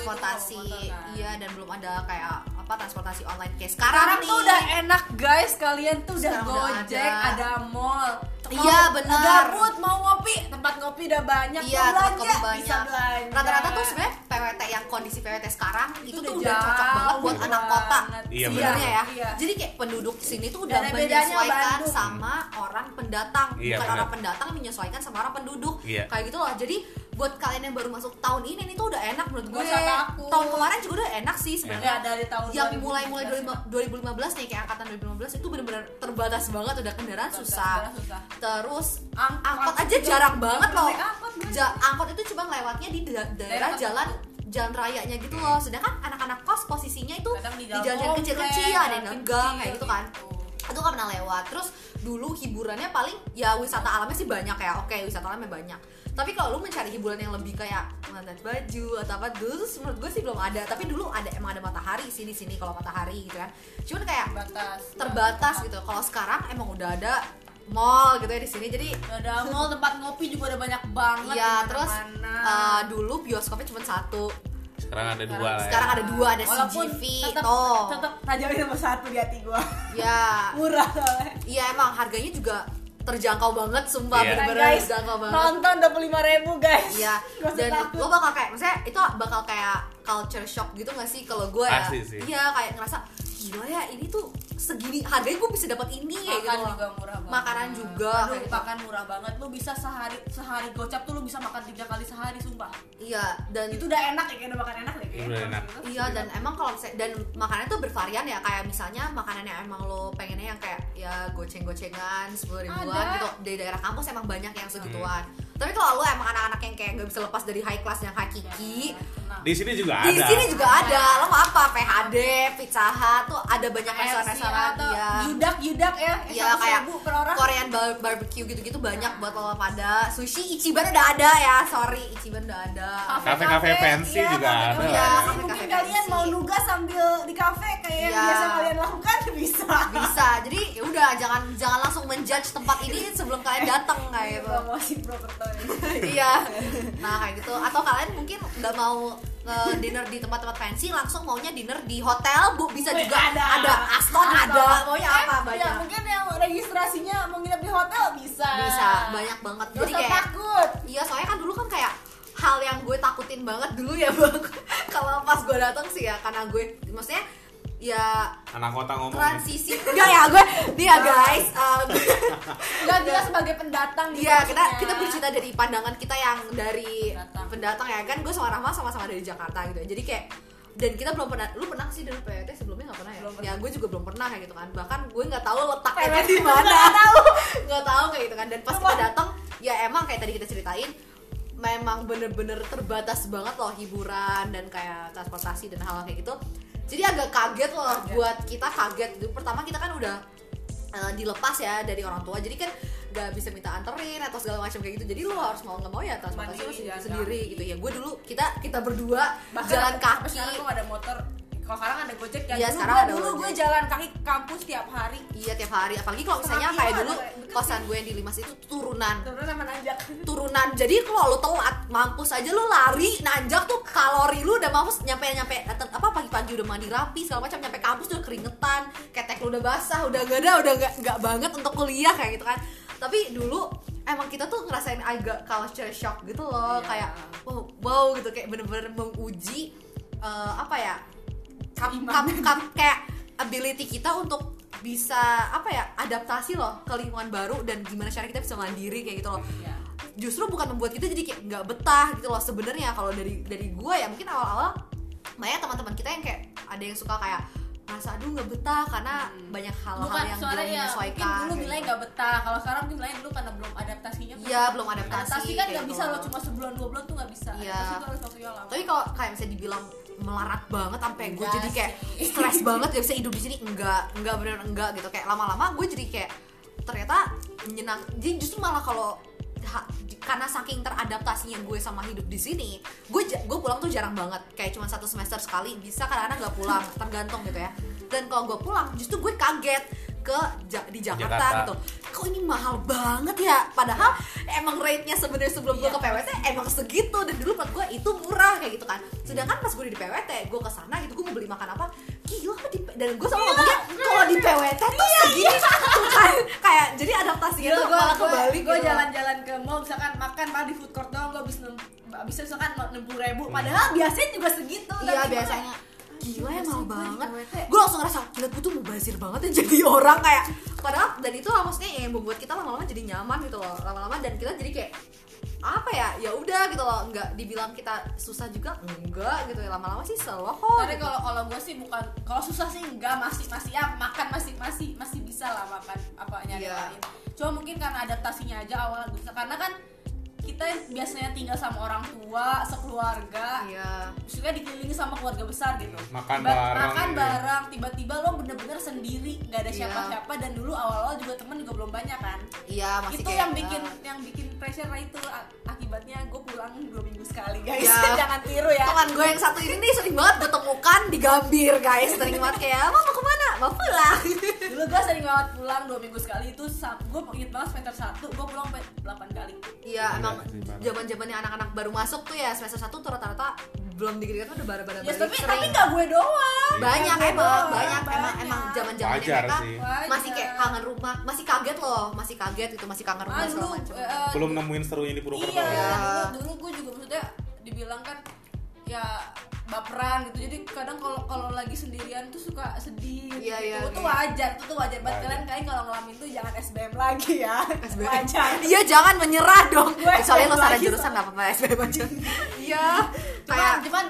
kan. Iya, dan belum ada kayak transportasi online kayak sekarang nih. Tuh udah enak guys, kalian tuh udah sekarang Gojek, ada mall. Iya benar. Gabut mau ngopi, tempat ngopi udah banyak. Iya, tempat kopi banyak. Bisa belanja. Rata-rata tuh sebenarnya PWT yang kondisi PWT sekarang itu tuh udah cocok banget buat anak kota. Iya, sebenarnya ya. Iya. Jadi kayak penduduk sini tuh udah ada menyesuaikan sama orang pendatang, iya, bukan bener. orang pendatang menyesuaikan sama orang penduduk. Iya. Kayak gitu loh. Jadi buat kalian yang baru masuk tahun ini tuh udah enak menurut gue. Gak usah takut. Tahun kemarin juga udah enak sih sebenarnya. Ya, dari tahun yang 2015 mulai 2015 nih kayak angkatan 2015 itu benar-benar terbatas banget, udah kendaraan susah. Terus angkot aja jarang banget loh. Angkot itu cuma lewatnya di daerah jalan rayanya gitu loh. Sedangkan anak-anak kos posisinya itu di jalan kecil-kecil, ada yang ngegang kayak gitu kan. Itu gak pernah lewat. Terus dulu hiburannya paling ya wisata alamnya sih banyak ya. Oke, wisata alamnya banyak. Tapi kalau lu mencari hiburan yang lebih kayak ngeliat baju atau apa dulu menurut gue sih belum ada. Tapi dulu emang ada matahari sih di sini kalau matahari gitu kan. Cuman kayak terbatas gitu. Kalau sekarang emang udah ada mall gitu ya di sini. Jadi ada mall, tempat ngopi juga udah banyak banget. Iya, terus dulu bioskopnya cuma satu. Sekarang ada dua lah ya. Sekarang ada dua, ada CGV toh. Tetap Rajawi nomor 1 di hati gua. Ya. Murah soalnya. Iya, emang harganya juga terjangkau banget, sumpah. Bener-bener terjangkau banget. Nonton 25.000 guys. Iya. Dan lo bakal kayak, maksudnya itu bakal kayak culture shock gitu nggak sih kalau gue ya? Iya, kayak ngerasa gila ya, ini tuh segini harganya gue bisa dapat ini kayak gitu. Makan juga murah banget. Makanan juga. Aduh, makan murah banget. Lu bisa sehari gocap tuh lu bisa makan 3 kali sehari, sumpah. Iya, dan itu udah enak ya, kayak udah makan enak deh kayaknya. Enak. Iya, dan emang kalau dan makanannya tuh bervarian ya, kayak misalnya makanan yang emang lo pengennya yang kayak ya goceng-gocengan 10 ribuan gitu. Di daerah kampus emang banyak yang segituan. Tapi kalau lo emang anak-anak yang kayak nggak bisa lepas dari high class yang hakiki, di sini juga ada. Di sini juga ada. Lo mau apa? PHD, Pizza Hut tuh ada banyak restoran-restoran dia. Yudak ya. Iya, kayak Korean barbecue gitu-gitu banyak buat lo pada. Sushi Ichiban udah ada ya. Sorry, Ichiban udah ada. Kafe-kafe fancy juga ada. Iya, mungkin kalian mau nugas sambil di kafe kayak yang biasa kalian lakukan bisa. Bisa. Jadi ya udah jangan langsung menjudge tempat ini sebelum kalian datang kayak gitu. Promosi Prokerto. Iya. Nah, kayak gitu. Atau kalian mungkin nggak mau dinner di tempat-tempat fancy, langsung maunya dinner di hotel, Bu, bisa juga ada Aston ada maunya apa banyak. Ya, mungkin yang registrasinya mau nginep di hotel bisa banyak banget. Jadi kayak takut. Iya, soalnya kan dulu kan kayak hal yang gue takutin banget dulu ya Bang. Kalau pas gue datang sih ya, karena gue maksudnya ya anak kota ngomong transisi enggak ya gue dia guys enggak kita sebagai pendatang gitu. Iya, kita bercerita dari pandangan kita yang dari pendatang ya kan. Gue sama Rahma sama-sama dari Jakarta gitu. Jadi kayak dan kita belum pernah, lu pernah sih dari PWT sebelumnya nggak pernah ya? Ya gue juga belum pernah kayak gitu kan. Bahkan gue nggak tahu letaknya di mana. Nggak tahu kayak gitu kan. Dan pas kita datang ya emang kayak tadi kita ceritain memang bener-bener terbatas banget loh hiburan dan kayak transportasi dan hal-hal kayak gitu. Jadi agak kaget loh buat kita, kaget. Pertama kita kan udah dilepas ya dari orang tua, jadi kan gak bisa minta anterin atau segala macam kayak gitu. Jadi lu harus mau nggak mau ya transportasi lu sendiri gitu ya. Gue dulu kita berdua bahkan jalan kaki. Sekarang gue ada motor. Kalau sekarang ada Gojek kan. Iya, sekarang ada dulu gue jalan kaki ke kampus tiap hari. Iya, tiap hari. Apalagi kalau misalnya kayak dulu kosan gue yang di Limas itu turunan sama nanjak. Turunan. Jadi kalau lu telat mampus aja lu lari nanjak tuh, kalori lu udah mampus nyampe apa pagi-pagi udah mandi rapi segala macam, nyampe kampus udah keringetan, ketek lu udah basah, udah enggak banget untuk kuliah kayak gitu kan. Tapi dulu emang kita tuh ngerasain agak culture shock gitu loh, kayak wow gitu, kayak bener-bener menguji apa ya, kayak ability kita untuk bisa apa ya, adaptasi loh ke lingkungan baru dan gimana cara kita bisa mandiri kayak gitu loh. Justru bukan membuat kita jadi kayak nggak betah gitu loh sebenarnya. Kalau dari gue ya mungkin awal-awal banyak teman-teman kita yang kayak ada yang suka kayak merasa aduh nggak betah karena banyak hal-hal yang belum menyesuaikan. Mungkin dulu bilangnya nggak betah, kalau sekarang mungkin bilangnya dulu karena belum adaptasinya. Iya, belum adaptasi kan nggak gitu. bisa loh, cuma sebulan 2 bulan tuh nggak bisa. Iya. Adaptasi harus waktunya lama. Tapi kalau kayak misalnya dibilang melarat banget sampai gue jadi kayak stres banget gak bisa hidup di sini, enggak benar enggak gitu. Kayak lama-lama gue jadi kayak ternyata menyenang. Jadi justru malah kalau karena saking teradaptasinya gue sama hidup di sini, gue pulang tuh jarang banget, kayak cuma 1 semester sekali, bisa kadang-kadang nggak pulang, tergantung gitu ya. Dan kalau gue pulang, justru gue kaget di Jakarta gitu, kok ini mahal banget ya, padahal emang rate-nya sebenarnya sebelum gue ke PWT emang segitu, dan dulu menurut gue itu murah kayak gitu kan. Sedangkan pas gue di PWT, gue kesana gitu, gue mau beli makan apa, gila kan dan gue sama ngomongnya kalau di PWT tuh segini tuh kan, kayak jadi adaptasinya tuh malah kebalik. Gue jalan-jalan ke mall misalkan makan malah di food court doang, gue bisa misalkan 60.000, padahal biasanya juga segitu. Iya biasanya. Gila ya mahal banget. Gue langsung ngerasa gila, gue tuh mubazir banget ya jadi orang kayak, padahal dan itu lah maksudnya yang membuat kita lama-lama jadi nyaman gitu loh, lama-lama, dan kita jadi kayak apa ya udah gitu loh, nggak dibilang kita susah juga enggak gitu ya, lama-lama sih slow kok. Tapi kalau gue sih bukan, kalau susah sih enggak, masih ya makan masih bisa lah makan apa nyari lain. Cuma mungkin karena adaptasinya aja awal gitu, karena kan kita biasanya tinggal sama orang tua sekeluarga, maksudnya dikelilingi sama keluarga besar gitu, makan bareng, tiba-tiba lo bener-bener sendiri, nggak ada siapa-siapa, dan dulu awal-awal juga temen juga belum banyak kan. Masih itu kayak yang bikin pressure lah, itu akibatnya gue pulang 2 minggu sekali guys. Jangan tiru ya. Teman gue yang satu ini nih sering banget gue temukan di Gambir guys, sering banget kayak mau kemana, mau pulang. Dulu gue sering banget pulang 2 minggu sekali, itu gue inget banget semester 1 gue pulang 8 kali. Iya, emang zaman-zamannya anak-anak baru masuk tuh ya, semester 1 tuh rata-rata belum dikit-dikit tuh udah bara-bara balik. Tapi nggak gue doang. Banyak emang zaman-zamannya mereka masih kayak kangen rumah, masih kaget itu, masih kangen rumah segala macam. Belum nemuin serunya di Purwokerto. Iya, dulu gue juga maksudnya dibilang kan ya baperan gitu, jadi kadang kalau lagi sendirian tuh suka sedih gitu. Itu tuh wajar banget. Kalian kalau ngalamin tuh jangan SBM lagi ya. Wajar. Iya, jangan menyerah dong. Soalnya lo salah jurusan enggak apa-apa, SBM aja. Iya. Cuman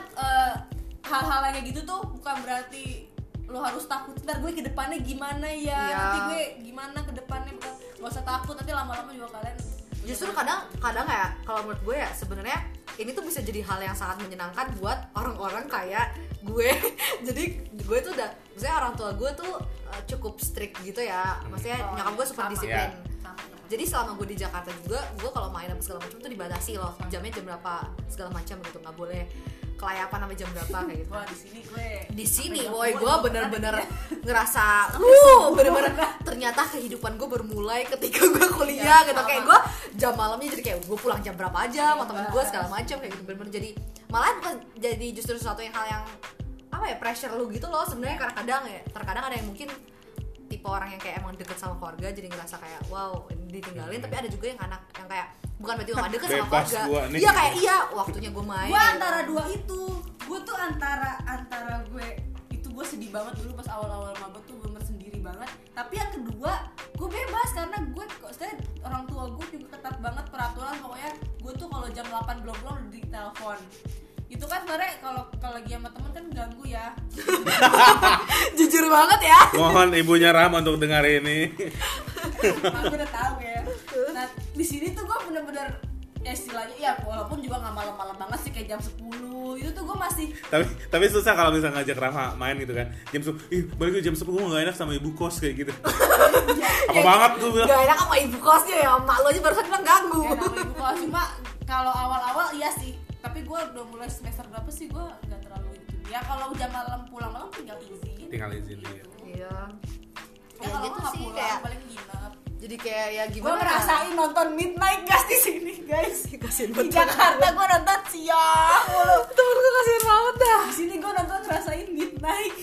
hal-hal kayak gitu tuh bukan berarti lo harus takut ntar gue ke depannya gimana ya. Nanti gue gimana ke depannya, gak usah takut, nanti lama-lama juga kalian. Justru kadang ya kalau menurut gue ya sebenarnya ini tuh bisa jadi hal yang sangat menyenangkan buat orang-orang kayak gue. Jadi gue tuh maksudnya orang tua gue tuh cukup strict gitu ya, maksudnya nyokap gue super disiplin. Jadi selama gue di Jakarta juga, gue kalau main apa segala macam tuh dibatasi loh, jamnya jam berapa segala macam gitu, nggak boleh kelayapan sampai jam berapa kayak gitu. Wah, di sini gue bener-bener ngerasa bener-bener ternyata kehidupan gue bermulai ketika gue kuliah gitu. Kayak gue jam malamnya jadi kayak gue pulang jam berapa aja sama temen gue segala macam kayak gitu, bener-bener jadi malah bukan jadi justru sesuatu hal yang apa ya, pressure lu gitu loh sebenarnya. Terkadang ada yang mungkin tipe orang yang kayak emang deket sama keluarga jadi ngerasa kayak wow ditinggalin, tapi ada juga yang anak yang kayak bukan berarti gak deket sama keluarga. Iya kayak waktunya gue main. Gue antara dua itu, gue tuh antara gue itu gue sedih banget dulu pas awal-awal mabuk tuh bener sendiri banget. Tapi yang kedua gue bebas karena gue orang tua gue juga ketat banget peraturan, pokoknya gue tuh kalau jam 8 belum pulang udah ditelepon. Itu kan sebenarnya kalau lagi sama temen kan ganggu ya. Jujur banget ya. Mohon ibunya Rahma untuk dengar ini. Aku udah tahu ya. Nah di sini tuh gue bener-bener istilahnya ya walaupun juga nggak malam-malam banget sih, kayak jam 10 itu tuh gue masih. Tapi susah kalau misalnya ngajak Rahma main gitu kan. Balik jam 10 gue nggak enak sama ibu kos kayak gitu. Apa banget gue bilang. Gak enak sama ibu kosnya ya, mak lo aja barusan bilang ganggu. Gak enak sama ibu kos, cuma kalau awal-awal iya sih. Tapi gue udah mulai semester berapa sih gue nggak terlalu gitu. Ya kalau jam malam pulang malam tinggal izin ya. Iya. Ya kalau gitu nggak sih pulang kayak paling nginep. jadi kayak ya Gue gimana ngerasain nonton Midnight Gas di sini guys. kasian Di Jakarta gue nonton siang mulu. temen gue kasian banget dah. Di sini gue nonton ngerasain Midnight.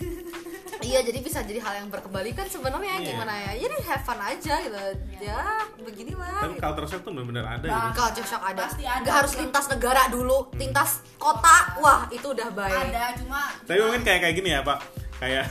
Iya, jadi bisa jadi hal yang berkebalikan sebenarnya. Gimana ya, jadi have fun aja gitu. Ya beginilah. Tapi culture shock tuh benar-benar ada gitu. Culture shock ada. Pasti ada. Gak harus lintas negara dulu, lintas kota. Wah, itu udah baik. Ada cuma Tapi mungkin kayak gini ya Pak, kayak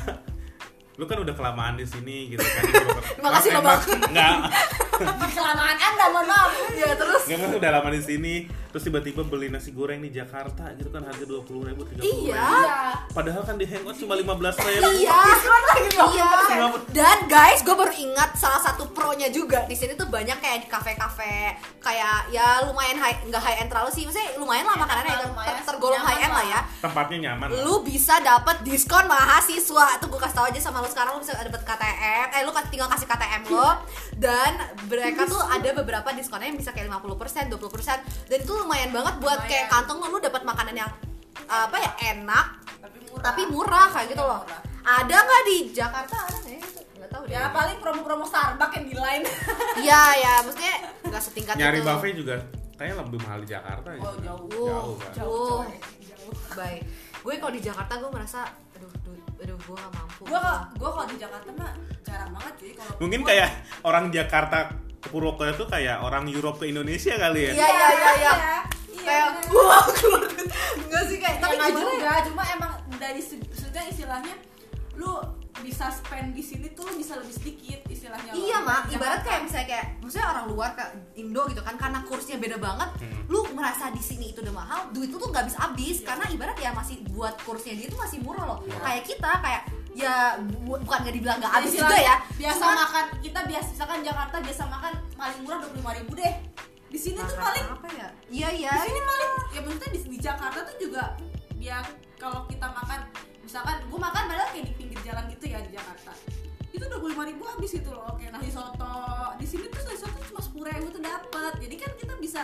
lu kan udah kelamaan di sini gitu kan. Terima kasih loh, Bang. Enggak. kelamaan Anda mohon maaf. Ya terus. Enggak udah lama di sini, terus tiba-tiba beli nasi goreng di Jakarta gitu kan harga 20.000, 30.000. Iya. Padahal kan di Hangout cuma 15.000. Iya. Iya. Dan guys, gue baru ingat salah satu pro-nya juga di sini tuh banyak kayak di kafe-kafe kayak ya lumayan nggak high end terlalu sih, maksudnya lumayan lah makanannya tergolong high end lah ya. Tempatnya nyaman. Lu bisa dapat diskon mahasiswa. Itu gue kasih tau aja sama lu sekarang, lu bisa dapat KTM. Lu tinggal kasih KTM lo dan mereka tuh ada beberapa diskonnya yang bisa kayak 50%, 20%. Dan itu lumayan banget buat kayak kantong lu dapat makanan yang apa ya, enak tapi murah kayak gitu loh. Ada nggak di Jakarta? Ada nggak ya? Nggak tahu deh. Ya paling promo-promo Starbucks yang di line. Iya ya, maksudnya nggak setingkat Nyari itu. buffet juga kayaknya lebih mahal di Jakarta gitu. Oh, jauh. Jauh kan. Jauh. Baik. Gue kalau di Jakarta gue merasa aduh gue nggak mampu. Gue kalau di Jakarta mah jarang banget cuy. Kalau Mungkin kayak orang Jakarta ke Purwokerto itu kayak orang Europe ke Indonesia kali ya. Iya. Kayak wah keluar. Enggak sih kayak tapi nggak gimana juga, ya? cuma emang dari maksudnya istilahnya lu bisa spend di sini tuh bisa lebih sedikit istilahnya. Iya mak, ibarat kayak misalnya kayak maksudnya orang luar ke Indo gitu kan, karena kursnya beda banget, lu merasa di sini itu udah mahal, duit lu tuh nggak habis habis karena ibarat ya masih buat kursnya dia tuh masih murah loh. Kayak kita kayak ya bukan nggak dibilang nggak habis juga ya. Biasa Cuman, makan kita misalkan Jakarta biasa makan paling murah 25.000 deh. Di sini tuh paling apa ya? Iya. Di sini paling ya maksudnya di Jakarta tuh juga ya kalau kita makan misalkan gue makan padahal kayak di pinggir jalan gitu ya di Jakarta itu 25.000 habis gitu loh. Kayak nasi soto di sini tuh nasi soto cuma 10.000 tuh dapat, jadi kan kita bisa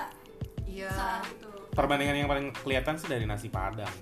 gitu. Perbandingan yang paling kelihatan sih dari nasi Padang.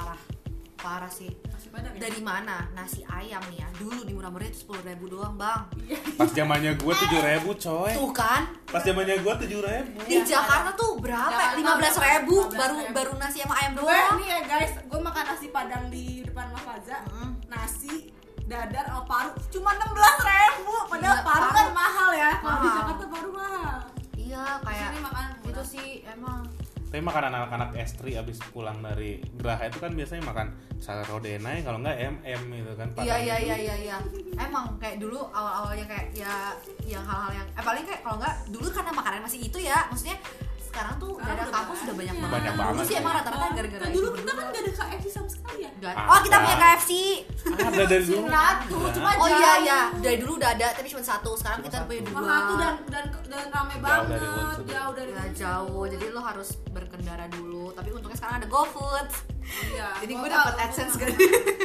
parah sih. Nasi Padang ya? Dari mana? Nasi ayam nih ya, dulu di murah-murah itu 10.000 doang bang. Pas zamannya gue 7.000 coy. Tuh kan? Pas zamannya gue 7.000. Di Jakarta tuh berapa? 15.000 baru nasi sama ayam Gue doang. nih ya guys, gue makan nasi Padang di depan Mas Faza, nasi dadar sama paru cuma 16.000, padahal Iya, paru kan mahal ya. Kalau di Mahal. Jakarta paru mahal. Iya kayak Di sini makan murah. itu sih emang. Tapi makanan anak-anak estri abis pulang dari Geraha itu kan biasanya makan sayur rodenai, kalau enggak gitu kan. Iya. Emang kayak dulu awal-awalnya kayak ya yang hal-hal yang paling kayak kalau enggak dulu karena makanan masih itu ya, maksudnya sekarang tuh daerah kampus sudah banyak banget. Banyak Dulu banget sih ya. emang rata-rata gara-gara Dulu itu kita kan berdua. gak ada KFC sama sekali ya. Nggak- Ada. Oh kita punya KFC. Ada dari dulu. Ratu, cuma Oh jauh. iya dari dulu udah ada tapi cuma satu. Sekarang Cuma kita satu. punya dua. Mahal tuh dan rame banget, dari Wood. jauh dari Ya, jauh, jadi lo harus berkendara dulu. Tapi untungnya sekarang ada GoFood. Iya. Jadi gue dapat AdSense kan.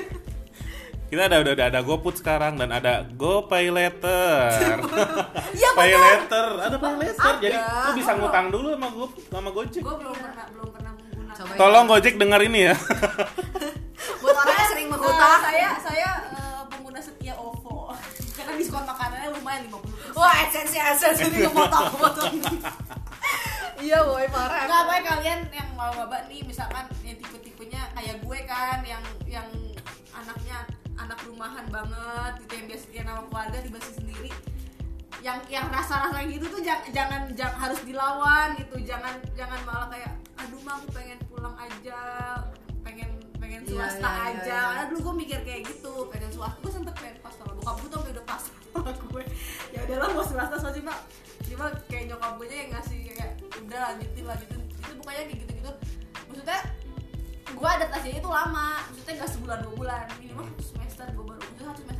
Kita udah ada GoFood sekarang dan ada GoPayLater. Iya Pay benar. later, ada pay later. Ada. Jadi lu bisa ngutang dulu sama Gojek. Gue belum pernah menggunakan. Coba ya. Tolong Gojek dengar ini ya. Buat orang yang sering menghutang. Saya pengguna setia OVO. Karena diskon makanannya lumayan 50%. Wah AdSense ini kepotong. Iya boy parah. Enggak, boy, kalian yang mau maba nih misalkan yang tipe-tipenya kayak gue kan yang anaknya anak rumahan banget gitu, yang biasa setia nama keluarga dibagi sendiri. Yang rasa-rasa gitu tuh jangan harus dilawan gitu. Jangan malah kayak aduh mah aku pengen pulang aja, pengen swasta aja. Karena dulu gue mikir kayak gitu, pengen swasta. Gue sempet pengen pas sama bokap gue tuh udah pas sama gue. Ya udahlah mau swasta cuma kayak nyokap gue yang ngasih kayak udah lanjutin itu bukannya kayak gitu maksudnya gue adaptasinya itu lama, maksudnya nggak sebulan 2 bulan, minimal 1 semester gue baru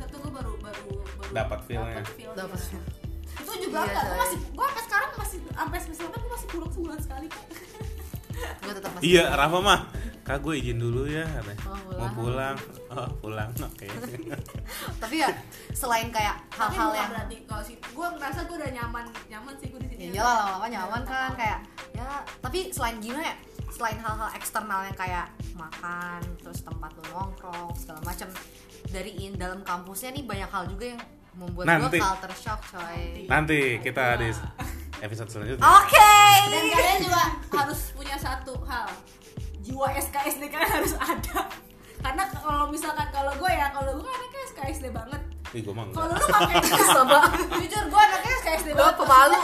Dapat feel-nya. Dapat. Itu juga Iya, enggak, coy. gue sampai sekarang masih sampai semester 4 gue masih pulang sebulan sekali kok. Gue tetap masih. Iya, Rafa mah. Kak gue izin dulu ya katanya. Oh, Mau pulang. Oh, pulang. Oke. Tapi ya selain kayak Tapi hal-hal bukan yang berarti kalau sih gue ngerasa gue udah nyaman sih gue di sini. ya iyalah lama-lama nyaman kan kayak ya tapi selain gimana ya selain hal-hal eksternal yang kayak makan, terus tempat lu nongkrong segala macam, dari dalam kampusnya nih banyak hal juga yang membuat gue culture shock coy. Nanti kita di episode selanjutnya. Oke. Dan kalian juga harus punya satu hal, jiwa SKSD kalian harus ada. Karena kalau misalkan kalau gue anaknya SKSD banget. Ih, gue mah enggak. Kalau lu pakai sama, jujur gue anaknya SKSD banget. Pemalu.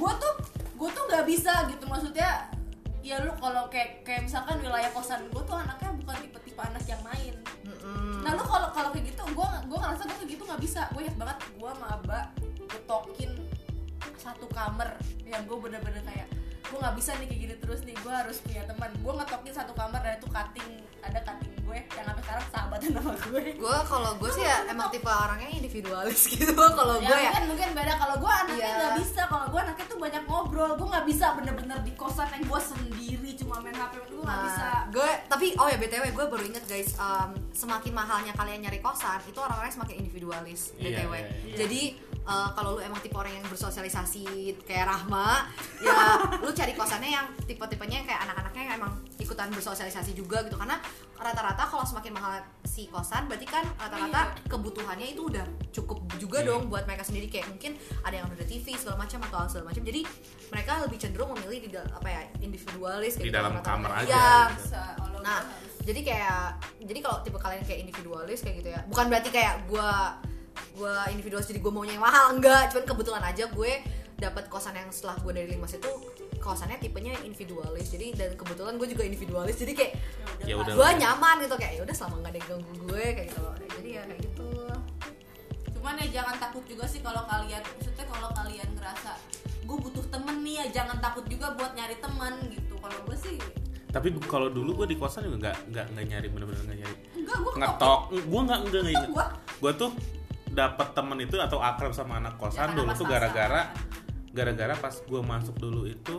Gue tuh nggak bisa gitu, maksudnya ya lu kalau kayak misalkan wilayah kosan gue tuh anaknya bukan tipe anak yang main. Nah lu kalau kayak gitu, gue ngerasa gue kayak gitu nggak bisa. Gue ingat banget gue sama Aba getokin satu kamar yang gue bener-bener kayak gue nggak bisa nih kayak gini terus nih, gue harus punya teman. Gue ngetokin satu kamar dan itu ada cutting gue yang sampai sekarang sahabatan sama gue. Kalau gue sih ya emang tipe orangnya individualis gitu. Kalau gue ya mungkin beda. Kalau gue anaknya nggak bisa. Kalau gue anaknya tuh banyak ngobrol. Gue nggak bisa bener-bener di kosan yang gue sendiri cuma main HP. Gue nggak bisa. Gue tapi BTW gue baru inget guys, semakin mahalnya kalian nyari kosan itu orang-orang semakin individualis BTW. Jadi kalau lu emang tipe orang yang bersosialisasi kayak Rahma, ya lu cari kosannya yang tipe-tipenya kayak anak-anaknya yang emang ikutan bersosialisasi juga gitu. Karena rata-rata kalau semakin mahal si kosan berarti kan rata-rata kebutuhannya itu udah cukup juga dong buat mereka sendiri. Kayak mungkin ada yang udah TV segala macam atau segala macam. Jadi mereka lebih cenderung memilih di individualis kayak di dalam kamar aja. Ya. Nah, jadi kalau tipe kalian kayak individualis kayak gitu ya. Bukan berarti kayak gue individualis jadi gue maunya yang mahal, enggak, cuman kebetulan aja gue dapat kosan yang setelah gue dari Limas itu kosannya tipenya individualis. Jadi dan kebetulan gue juga individualis, jadi kayak gue nyaman gitu, kayak ya udah selama nggak ada yang ganggu gue kayak gitu. Jadi ya kayak gitu. Cuman ya jangan takut juga sih kalau kalian ngerasa gue butuh temen nih ya, jangan takut juga buat nyari teman gitu. Kalau gue sih. Tapi kalau dulu gue di kosan juga nggak nyari, bener-bener nggak nyari. Enggak, gue ngetok. Gue nggak gue tuh dapat temen itu atau akrab sama anak kosan ya, dulu tuh gara-gara pas gue masuk dulu itu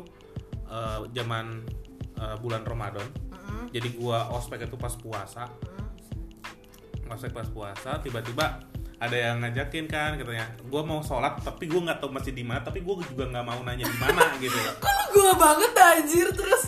zaman bulan Ramadan. Jadi gue ospek itu pas puasa. Ospek pas puasa, tiba-tiba ada yang ngajakin kan, katanya gue mau sholat tapi gue nggak tahu masih di mana, tapi gue juga nggak mau nanya di mana gitu. Kok gue banget anjir terus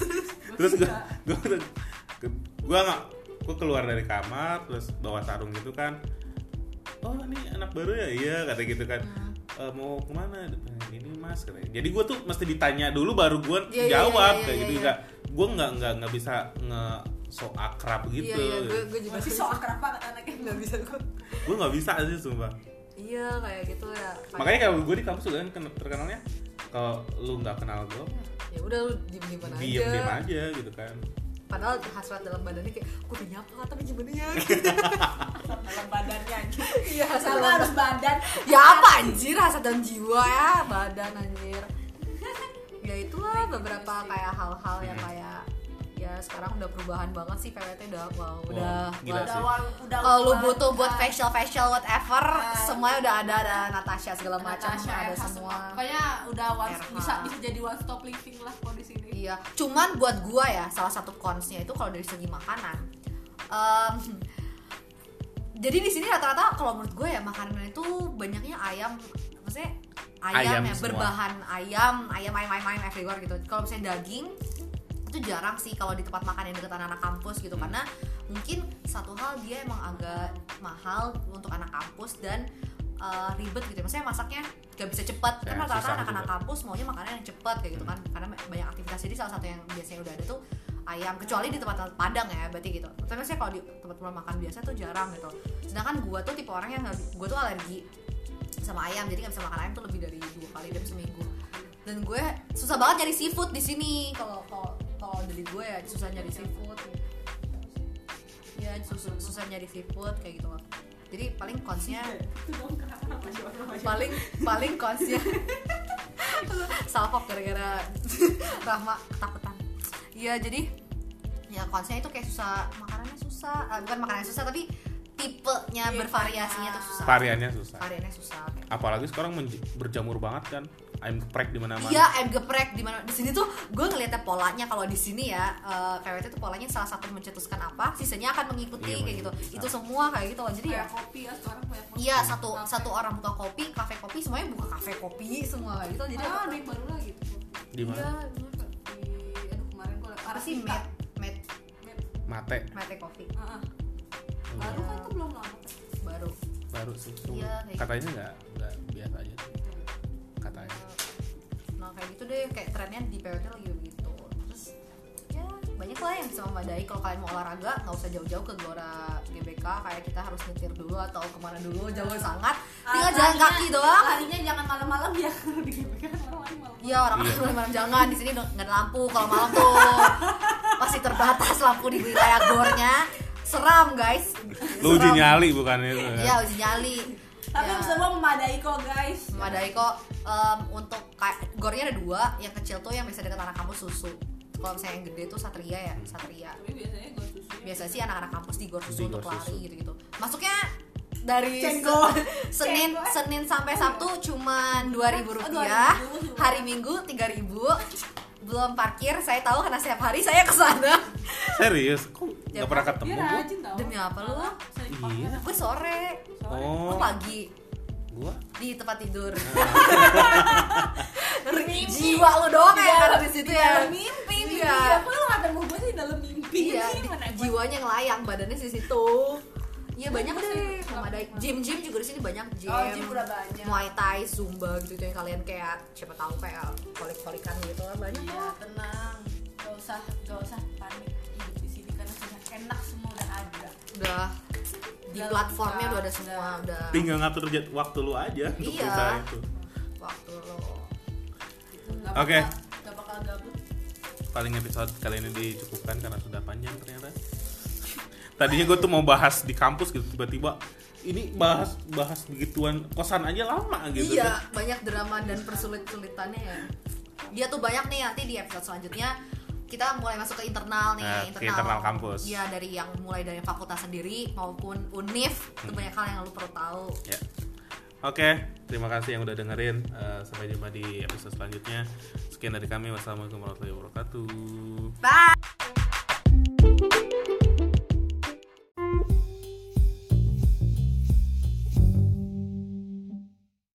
gue keluar dari kamar terus bawa sarung gitu kan. Oh ini anak baru ya, iya kata gitu kan. Mau kemana? Ini mas katanya. Jadi gue tuh mesti ditanya dulu baru gue jawab kayak gitu. Gue nggak bisa so akrab gitu. Gue juga masih so akrab banget anaknya, nggak bisa gue nggak bisa sih sumpah. Iya kayak gitu ya. Makanya kalau gue di kampus juga kan terkenalnya kalau lu nggak kenal gue, ya udah lu diem aja gitu kan. Padahal hasrat dalam badannya kayak gue udah nyapa tapi gimana ya dalam badannya iya, sama harus badan ya apa anjir, hasrat dalam jiwa ya badan anjir. Ya itulah beberapa kayak hal-hal yang kayak ya sekarang udah perubahan banget sih PWT udah kalau lu butuh buat facial whatever semuanya udah ada Natasha segala macam ada semua. Pokoknya udah bisa jadi one stop living lah kalau di sini. Iya, cuman buat gua ya salah satu consnya itu kalau dari segi makanan. Jadi di sini rata-rata kalau menurut gue ya makanan itu banyaknya ayam, maksudnya ayam ya semua. Berbahan ayam everywhere gitu. Kalau misalnya daging itu jarang sih kalau di tempat makan yang dekat anak kampus gitu, karena mungkin satu hal dia emang agak mahal untuk anak kampus dan ribet gitu. Maksudnya masaknya gak bisa cepat. Kan rata-rata anak-anak kampus maunya makanan yang cepat kayak gitu kan, karena banyak aktivitas. Jadi salah satu yang biasanya udah ada tuh ayam, kecuali di tempat Padang ya berarti gitu. Tapi maksudnya kalau di tempat makan biasa tuh jarang gitu. Sedangkan gue tuh tipe orang yang gue tuh alergi sama ayam, jadi gak bisa makan ayam tuh lebih dari 2 kali dalam seminggu. Dan gue susah banget nyari seafood di sini. Kalau dari gue ya susah nyari seafood. Ya susah nyari seafood kayak gitu loh. Jadi paling consnya paling consnya salfok gara-gara Rahma ketakutan. Iya, jadi ya consnya itu kayak susah, makanannya susah. Bukan makanannya susah tapi tipenya bervariasinya tuh susah. Variannya susah. Apalagi sekarang berjamur banget kan. Ayam geprek di mana-mana. Iya, ayam geprek di mana. Di sini tuh gue ngeliatnya polanya, kalau di sini ya KWT tuh polanya salah satu mencetuskan apa, sisanya akan mengikuti kayak gitu. Itu semua kayak gitu loh. Jadi kayak kopi ya sekarang banyak. Iya, satu orang buka kopi, kafe kopi, semuanya buka kafe kopi semua kayak gitu. Jadi ada yang baru lagi tuh. Di mana? Kemarin gue apa sih Mate Coffee. Baru kan itu belum lama. Baru sih. Iya, katanya nggak biasa aja. Katanya. Nah kayak gitu deh, kayak trennya di PWT lagi begitu. Terus ya banyak lah yang bisa memadai. Kalau kalian mau olahraga nggak usah jauh-jauh ke Gelora GBK, kayak kita harus nyetir dulu atau kemana dulu, jauh sangat. Tinggal jalan kaki doang. Harinya jangan malam-malam ya di GBK malam-malam. Iya orang-orang malam-malam jangan, di sini nggak ada lampu kalau malam tuh. Masih terbatas lampu di wilayah gornya. Seram guys. Lu uji nyali bukan itu? Iya uji nyali. Tapi semua memadai kok guys. Memadai kok. Untuk kayak gornya ada 2, yang kecil tuh yang biasa dekat anak kampus Susu. Kalau misalnya yang gede tuh Satria ya, Satria. Tapi biasanya gor Susu. Biasanya sih anak-anak kampus di gor Susu untuk lari gitu-gitu. Masuknya dari Senin sampai Sabtu cuman Rp2.000. Hari Minggu 3.000. Belum parkir, saya tahu karena setiap hari saya kesana. Serius? Kok nggak pernah ketemu gue? Demi apa lu? Iya. Gue sore. Oh. Pagi. Gua di tempat tidur. Jiwa lu doang yang ada di situ ya. Mimpi. Iya. Aku lu ketemu gue sih dalam mimpi. Iya. Jiwanya ngelayang, badannya di situ. Iya banyak deh. Memadai. Gym juga di sini banyak gym. Oh, gym udah banyak. Muay Thai, Zumba gitu yang kalian kayak siapa tahu kayak kolik-kolikan gitu lah banyak. Iya, tenang. Gak usah panik hidup di sini karena sudah enak, semua udah ada. Udah di platformnya udah ada semua, udah. Tinggal ngatur waktu lu aja untuk usaha itu. Waktu lo. Oke. Gak bakal gabut. Paling episode kali ini dicukupkan karena sudah panjang ternyata. Tadinya gue tuh mau bahas di kampus gitu, tiba-tiba ini bahas begituan kosan aja lama gitu. Iya, banyak drama dan persulit-sulitannya ya. Dia tuh banyak nih, nanti di episode selanjutnya kita mulai masuk ke internal nih, internal kampus. Iya, dari yang mulai dari fakultas sendiri maupun univ, itu banyak hal yang lu perlu tahu. Ya. Oke, terima kasih yang udah dengerin. Sampai jumpa di episode selanjutnya. Sekian dari kami. Wassalamualaikum warahmatullahi wabarakatuh. Bye.